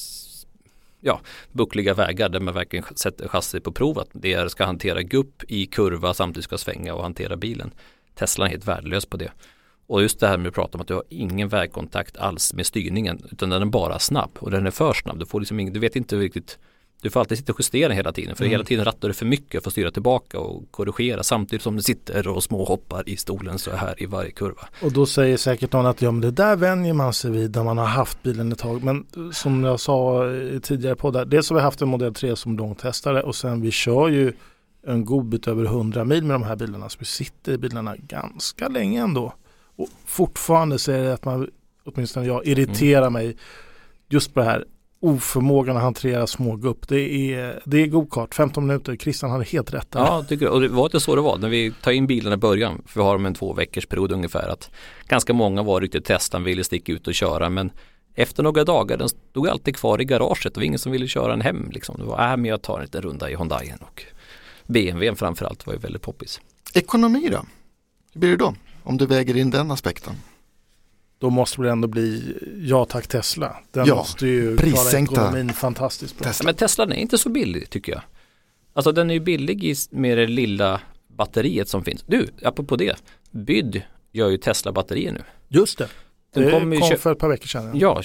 [SPEAKER 5] ja, buckliga vägar där man verkligen sätter chassi på prov, att det är, ska hantera gupp i kurva samtidigt ska svänga och hantera bilen. Tesla är helt värdelös på det. Och just det här med att prata om att du har ingen vägkontakt alls med styrningen, utan den är bara snabb och den är för snabb. Du får liksom ing- du vet inte riktigt, du får alltid sitta och justera hela tiden, för mm. hela tiden rattar du för mycket för att styra tillbaka och korrigera samtidigt som du sitter och småhoppar i stolen så här i varje kurva.
[SPEAKER 4] Och då säger säkert någon att ja, men det där vänjer man sig vid när man har haft bilen ett tag. Men som jag sa tidigare på där, dels har vi haft en Model tre som långtestare och sen vi kör ju en god bit över hundra mil med de här bilarna, så vi sitter i bilarna ganska länge ändå. Och fortfarande så är det att man, åtminstone jag, irriterar mm. mig just på det här oförmågan att hantera smågupp. Det är, det är go-kart, femton minuter. Christian hade helt rätt där.
[SPEAKER 5] Ja, tycker jag. Och det var inte så det var när vi tar in bilarna i början. För vi har dem en två veckors period ungefär. Att ganska många var riktigt testade, ville sticka ut och köra. Men efter några dagar, den stod alltid kvar i garaget. Det var ingen som ville köra den hem. Liksom. Det var, äh, men jag tar en liten runda i Hyundaien. Och B M W framförallt var ju väldigt poppis.
[SPEAKER 3] Ekonomi då? Hur blir det då? Om du väger in den aspekten.
[SPEAKER 4] Då måste det ändå bli ja tack Tesla. Den
[SPEAKER 3] ja,
[SPEAKER 4] måste ju
[SPEAKER 3] prissänkta
[SPEAKER 4] klara ekonomin fantastiskt bra.
[SPEAKER 5] Tesla. Men Tesla är inte så billig tycker jag. Alltså den är ju billig i, med det lilla batteriet som finns. Du, apropå det. Byd gör ju Tesla-batterier nu.
[SPEAKER 4] Just det.
[SPEAKER 5] Den
[SPEAKER 4] det
[SPEAKER 5] kom,
[SPEAKER 4] kom
[SPEAKER 5] köp-
[SPEAKER 4] för ett par veckor sedan.
[SPEAKER 5] Ja,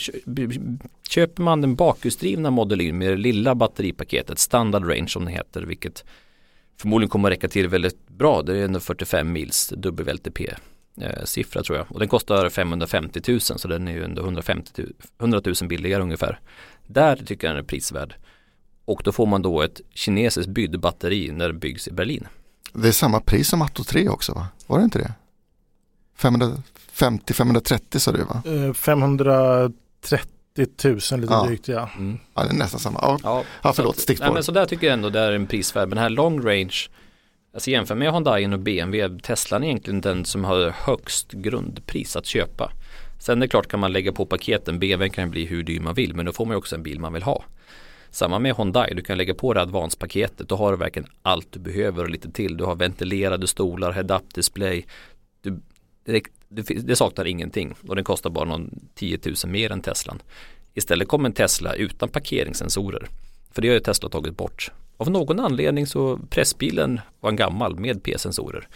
[SPEAKER 5] köper man den bakhjulsdrivna Model Y med det lilla batteripaketet, standard range som det heter, vilket förmodligen kommer att räcka till väldigt bra. Det är ändå fyrtiofem mils W L T P eh, siffra tror jag. Och den kostar femhundrafemtio tusen, så den är ju ändå hundra tusen billigare ungefär. Där tycker jag den är prisvärd. Och då får man då ett kinesiskt byggd batteri när det byggs i Berlin.
[SPEAKER 3] Det är samma pris som Atto tre också va? Var det inte det? femhundrafemtio till femhundratrettio sa du va?
[SPEAKER 4] Eh, femhundratrettio tusen lite
[SPEAKER 3] ja.
[SPEAKER 4] drygt ja.
[SPEAKER 5] Mm.
[SPEAKER 3] Ja, det är nästan samma. Ja,
[SPEAKER 5] ja,
[SPEAKER 3] ja förlåt,
[SPEAKER 5] så,
[SPEAKER 3] stickspår.
[SPEAKER 5] Nej, men så där tycker jag ändå det är en prisvärd. Men den här long range, alltså jämför med Hyundai och B M W, Tesla är egentligen den som har högst grundpris att köpa. Sen är det klart kan man lägga på paketen, B M W kan bli hur dyr man vill, men då får man ju också en bil man vill ha. Samma med Hyundai, du kan lägga på det advanced-paketet, då har du verkligen allt du behöver och lite till. Du har ventilerade stolar, head-up display, du, det, det, det saknar ingenting och den kostar bara någon tio tusen mer än Teslan. Istället kom en Tesla utan parkeringssensorer. För det har ju Tesla tagit bort. Av någon anledning så pressbilen var en gammal med P-sensorer.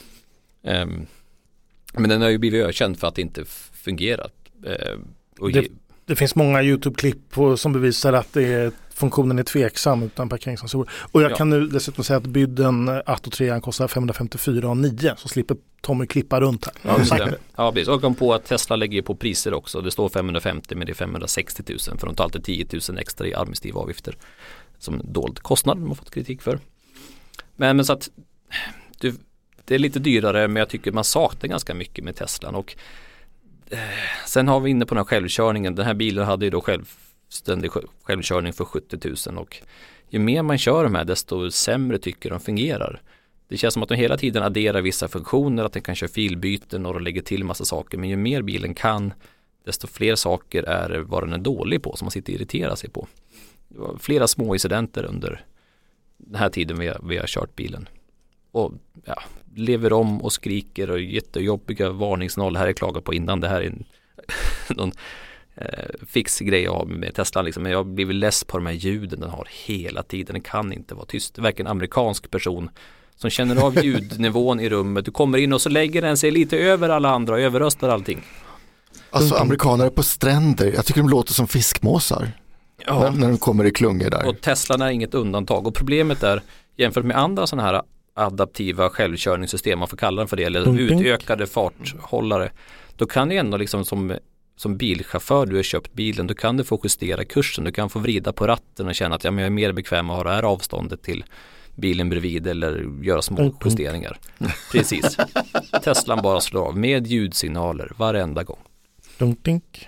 [SPEAKER 5] Um, men den har ju blivit ökänd för att det inte fungerat. Uh, och
[SPEAKER 4] det, det finns många YouTube-klipp på, som bevisar att det är, funktionen är tveksam utan parkeringssensorer. Och jag ja. kan nu dessutom säga att bydden Atto tre kostar femhundrafemtiofyra och nio, så slipper Tommy klippa runt här.
[SPEAKER 5] Ja, det. Ja, precis. Och kom på att Tesla lägger på priser också. Det står femhundrafemtio men det är femhundrasextio tusen, för de tar alltid tio tusen extra i administrativa avgifter som dold kostnad de har fått kritik för. Men, men så att det, det är lite dyrare, men jag tycker man saknar ganska mycket med Teslan. Och eh, sen har vi inne på den här självkörningen. Den här bilen hade ju då självständig självkörning för sjuttio tusen, och ju mer man kör de här desto sämre tycker de fungerar. Det känns som att de hela tiden adderar vissa funktioner, att den kan köra filbyten och lägger till massa saker, men ju mer bilen kan desto fler saker är vad den är dålig på som man sitter och irriterar sig på. Det var flera små incidenter under den här tiden vi har, vi har kört bilen. Och ja, lever om och skriker och jättejobbiga varningsnoll. Här är klagat på innan. Det här är en, någon eh, fix grej jag har med Tesla. Liksom. Men jag har blivit less på de här ljuden den har hela tiden. Den kan inte vara tyst. Det är verkligen en amerikansk person som känner av ljudnivån i rummet. Du kommer in och så lägger den sig lite över alla andra och överröstar allting.
[SPEAKER 3] Alltså amerikaner på stränder. Jag tycker de låter som fiskmåsar. Ja. När, när de kommer i klungor där.
[SPEAKER 5] Och Teslan är inget undantag. Och problemet är, jämfört med andra sådana här adaptiva självkörningssystem, man får kalla den för det, eller utökade farthållare, då kan du ändå liksom som, som bilchaufför, du har köpt bilen, då kan du få justera kursen, du kan få vrida på ratten och känna att ja, men jag är mer bekväm att ha det här avståndet till bilen bredvid eller göra små justeringar. Precis. Teslan bara slår av med ljudsignaler varenda gång.
[SPEAKER 4] Dunk, dunk.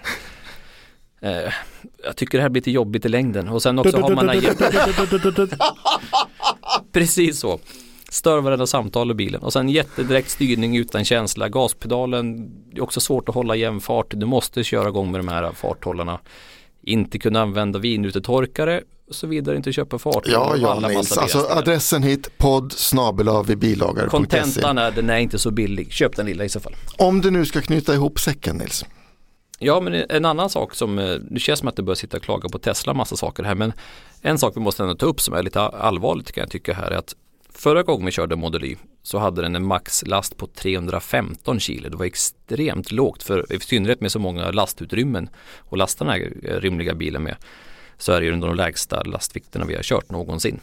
[SPEAKER 5] Eh, jag tycker det här blir lite jobbigt i längden. Och sen också har man precis så. Stör varenda samtal i bilen. Och sen jättedirekt styrning utan känsla. Gaspedalen är också svårt att hålla jämn fart. Du måste köra igång med de här farthållarna. Inte kunna använda vinutetorkare och så vidare, inte köpa fart.
[SPEAKER 3] Ja, ja, Nils. Alltså adressen hit, podd snabel av vid bilagar.
[SPEAKER 5] Kontentan är, den är inte så billig. Köp den lilla i så fall.
[SPEAKER 3] Om du nu ska knyta ihop säcken, Nils.
[SPEAKER 5] Ja, men en annan sak som, det känns som att det börjar sitta och klaga på Tesla massa saker här, men en sak vi måste ändå ta upp som är lite allvarligt kan jag tycka här är att förra gången vi körde Model Y så hade den en maxlast på trehundrafemton kilo. Det var extremt lågt, för i synnerhet med så många lastutrymmen och lasta den här rymliga bilen med, så är det ju de lägsta lastvikterna vi har kört någonsin.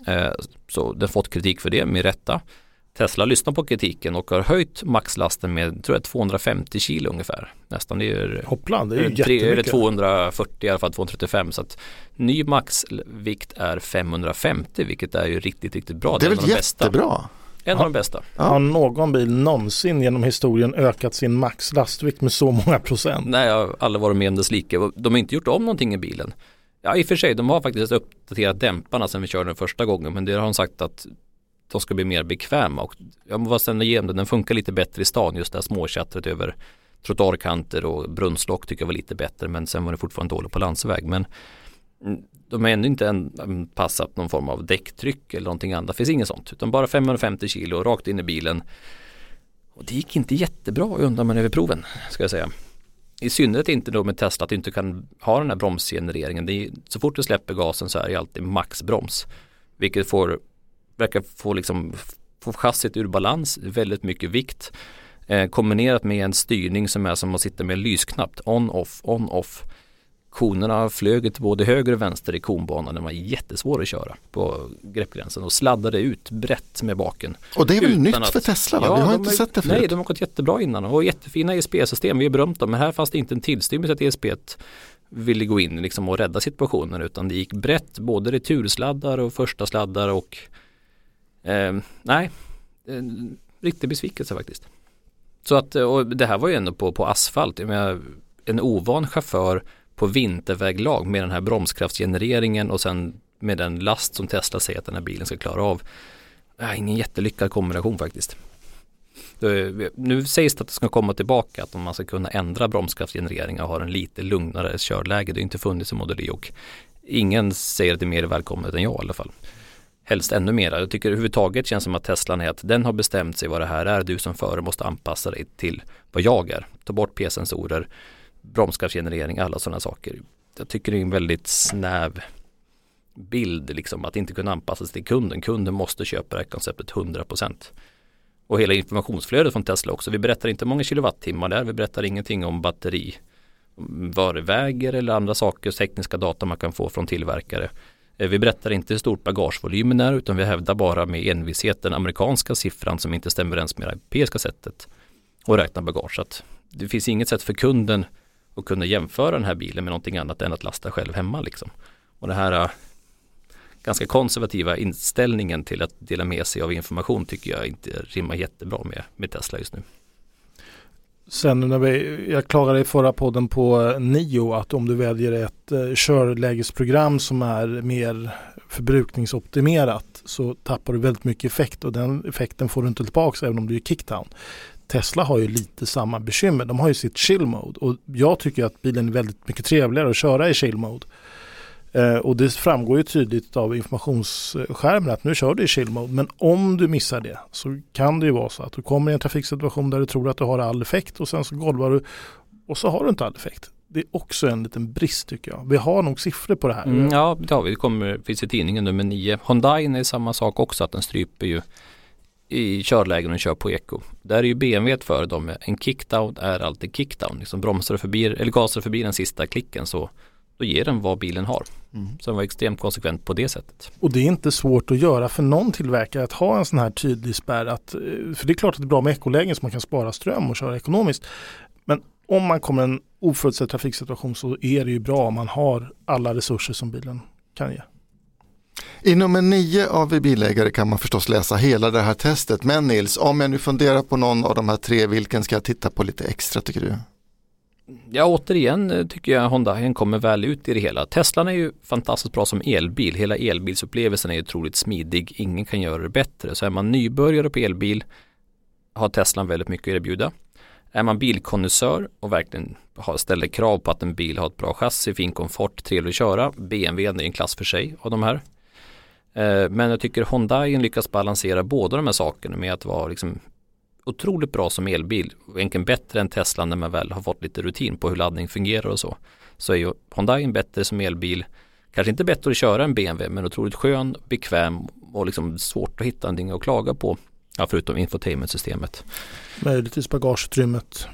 [SPEAKER 5] Så den har fått kritik för det, med rätta. Tesla lyssnar på kritiken och har höjt maxlasten med tror jag tvåhundrafemtio kilo ungefär. Nästan det är,
[SPEAKER 4] Hoppla, det är ju
[SPEAKER 5] tre,
[SPEAKER 4] jättemycket.
[SPEAKER 5] Eller tvåhundrafyrtio i alla fall, tvåhundratrettiofem, så att ny maxvikt är femhundrafemtio, vilket är ju riktigt, riktigt bra.
[SPEAKER 3] Det är väl
[SPEAKER 5] de
[SPEAKER 3] jättebra.
[SPEAKER 5] En av de bästa.
[SPEAKER 4] Ja. Har någon bil någonsin genom historien ökat sin maxlastvikt med så många procent?
[SPEAKER 5] Nej, jag har aldrig varit med om dess lika. De har inte gjort om någonting i bilen. Ja, i och för sig, de har faktiskt uppdaterat dämparna sedan vi körde den första gången, men det har de sagt att de ska bli mer bekväma, och jag måste ställa igenom den. Den funkar lite bättre i stan, just det här småchattret över trottoarkanter och brunnslock tycker jag var lite bättre, men sen var det fortfarande dåligt på landsväg. Men de har ändå inte en, passat någon form av däcktryck eller någonting annat. Det finns inget sånt, utan bara femhundrafemtio kilo rakt in i bilen. Och det gick inte jättebra undan man över proven, ska jag säga. I synnerhet inte då med Tesla, att du inte kan ha den här bromsgenereringen. Det är, så fort du släpper gasen så är det alltid maxbroms, vilket får verkar få liksom få chassit ur balans, väldigt mycket vikt, eh, kombinerat med en styrning som är som att sitta med en lysknapp, on off, on off. Konerna flög till både höger och vänster i konbanan. Den var jättesvår att köra på greppgränsen och sladdade ut brett med baken.
[SPEAKER 3] Och det är väl nytt att, för Tesla, va? Ja, vi har inte
[SPEAKER 5] är,
[SPEAKER 3] sett det förut.
[SPEAKER 5] Nej, de har gått jättebra innan och jättefina E S P-system. Vi är berömt dem, men här fanns det inte en tillstymmelse att E S P ville gå in liksom och rädda situationen, utan det gick brett, både retursladdar och första sladdar och eh, nej, en riktig besvikelse faktiskt. Så att, och det här var ju ändå på, på asfalt. Jag menar, en ovan chaufför på vinterväglag med den här bromskraftsgenereringen och sen med den last som Tesla säger att den här bilen ska klara av. Ja, ingen jättelyckad kombination faktiskt. Det, nu sägs det att det ska komma tillbaka, att man ska kunna ändra bromskraftsgenereringen och ha en lite lugnare körläge. Det är inte funnits i Model Y och ingen säger att det är mer välkommet än jag i alla fall. Helst ännu mer. Jag tycker överhuvudtaget känns som att Teslan är att den har bestämt sig vad det här är. Du som förare måste anpassa dig till vad jag är. Ta bort P-sensorer, bromskraftsgenerering, alla sådana saker. jag tycker det är en väldigt snäv bild liksom, att inte kunna anpassa sig till kunden. Kunden måste köpa det här konceptet hundra procent. Och hela informationsflödet från Tesla också. Vi berättar inte många kilowattimmar där. Vi berättar ingenting om batteri, vad det väger eller andra saker, tekniska data man kan få från tillverkare. Vi berättar inte hur stort bagagevolymen är, utan vi hävdar bara med envishet den amerikanska siffran som inte stämmer ens med det europeiska sättet och räkna bagage. Så att det finns inget sätt för kunden att kunna jämföra den här bilen med någonting annat än att lasta själv hemma liksom. Och det här ganska konservativa inställningen till att dela med sig av information tycker jag inte rimmar jättebra med, med Tesla just nu.
[SPEAKER 4] Sen när vi, jag klagade i förra podden på Nio att om du väljer ett eh, körlägesprogram som är mer förbrukningsoptimerat så tappar du väldigt mycket effekt och den effekten får du inte tillbaka även om du är kickdown. Tesla har ju lite samma bekymmer. De har ju sitt chill mode och jag tycker att bilen är väldigt mycket trevligare att köra i chill mode. Eh, och det framgår ju tydligt av informationsskärmen att nu kör du i chill mode, men om du missar det så kan det ju vara så att du kommer i en trafiksituation där du tror att du har all effekt och sen så golvar du och så har du inte all effekt. Det är också en liten brist tycker jag. Vi har nog siffror på det här.
[SPEAKER 5] Mm, ja, det har vi. Det kommer, finns i tidningen nummer nio. Hyundai är samma sak också, att den stryper ju i körlägen och kör på eko. Där är ju B M W för dem. En kickdown är alltid kickdown. Liksom bromsar du förbi, eller gasar förbi den sista klicken så då ger den vad bilen har. Mm. Så den var extremt konsekvent på det sättet.
[SPEAKER 4] Och det är inte svårt att göra för någon tillverkare att ha en sån här tydlig spärr. Att, för det är klart att det är bra med ekolägen så man kan spara ström och köra ekonomiskt. Men om man kommer en oförutsedd trafiksituation så är det ju bra om man har alla resurser som bilen kan ge.
[SPEAKER 3] I nummer nio av Vi bilägare kan man förstås läsa hela det här testet. Men Nils, om jag nu funderar på någon av de här tre, vilken ska jag titta på lite extra tycker du?
[SPEAKER 5] Ja, återigen tycker jag Hyundai kommer väl ut i det hela. Teslan är ju fantastiskt bra som elbil. Hela elbilsupplevelsen är ju otroligt smidig. Ingen kan göra det bättre. Så är man nybörjare på elbil har Teslan väldigt mycket att erbjuda. Är man bilkonnässör och verkligen har, ställer krav på att en bil har ett bra chassi, fin komfort, trevlig att köra. B M W är en klass för sig av de här. Men jag tycker Hyundai lyckas balansera båda de här sakerna med att vara liksom otroligt bra som elbil och egentligen bättre än Tesla när man väl har fått lite rutin på hur laddning fungerar och så. Så är ju Hyundai bättre som elbil. Kanske inte bättre att köra en B M W men otroligt skön, bekväm och liksom svårt att hitta någonting att klaga på. Ja, förutom infotainmentsystemet.
[SPEAKER 4] Möjligtvis bagageutrymmet.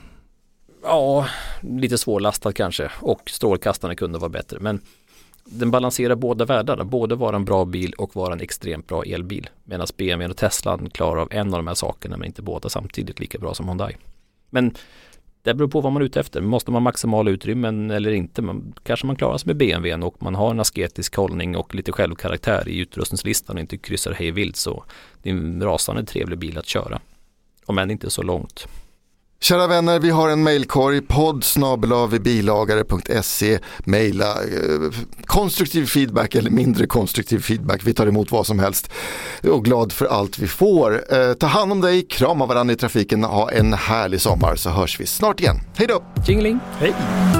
[SPEAKER 5] Ja, lite svårlastat kanske och strålkastarna kunde vara bättre. Men den balanserar båda världarna. Både vara en bra bil och vara en extremt bra elbil. Medan B M W och Tesla klarar av en av de här sakerna men inte båda samtidigt lika bra som Hyundai. Men det beror på vad man är ute efter. Måste man maximala utrymmen eller inte? Man, kanske man klarar sig med B M W och man har en asketisk hållning och lite självkaraktär i utrustningslistan och inte kryssar hej vilt, så det är en rasande trevlig bil att köra. Om än inte så långt.
[SPEAKER 3] Kära vänner, vi har en mejlkorg, podd snabel-a vibilagare punkt se. Mejla eh, konstruktiv feedback eller mindre konstruktiv feedback. Vi tar emot vad som helst och glad för allt vi får. Eh, ta hand om dig, krama varandra i trafiken, ha en härlig sommar så hörs vi snart igen. Hej då!
[SPEAKER 5] Tjingeling!
[SPEAKER 4] Hej!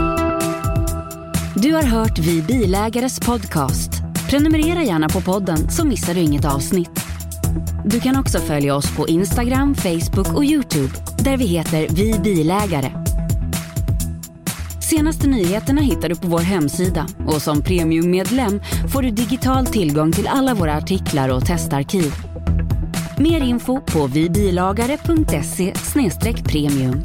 [SPEAKER 8] Du har hört Vi bilägares podcast. Prenumerera gärna på podden så missar du inget avsnitt. Du kan också följa oss på Instagram, Facebook och YouTube där vi heter Vi bilägare. Senaste nyheterna hittar du på vår hemsida och som premiummedlem får du digital tillgång till alla våra artiklar och testarkiv. Mer info på vibilagare punkt se slash premium.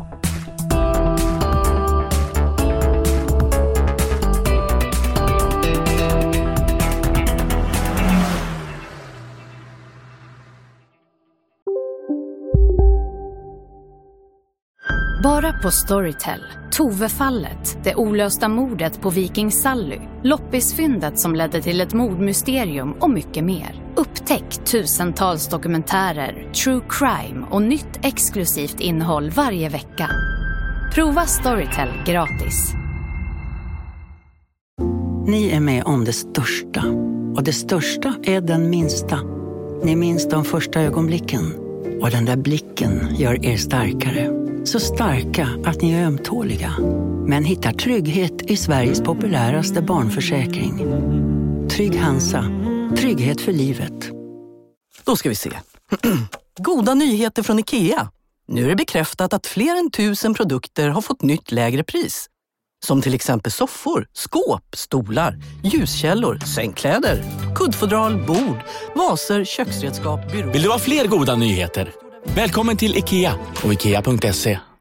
[SPEAKER 2] Bara på Storytel. Tove-fallet, det olösta mordet på Viking Sally, loppisfyndet som ledde till ett mordmysterium och mycket mer. Upptäck tusentals dokumentärer, true crime och nytt exklusivt innehåll varje vecka. Prova Storytel gratis.
[SPEAKER 9] Ni är med om det största. Och det största är den minsta. Ni minns de första ögonblicken. Och den där blicken gör er starkare. Så starka att ni är ömtåliga. Men hittar trygghet i Sveriges populäraste barnförsäkring. Trygg Hansa. Trygghet för livet.
[SPEAKER 10] Då ska vi se. Goda nyheter från IKEA. Nu är det bekräftat att fler än tusen produkter har fått nytt lägre pris. Som till exempel soffor, skåp, stolar, ljuskällor, sängkläder, kuddfodral, bord, vaser, köksredskap, byråer.
[SPEAKER 11] Vill du ha fler goda nyheter? Välkommen till IKEA och ikea punkt se.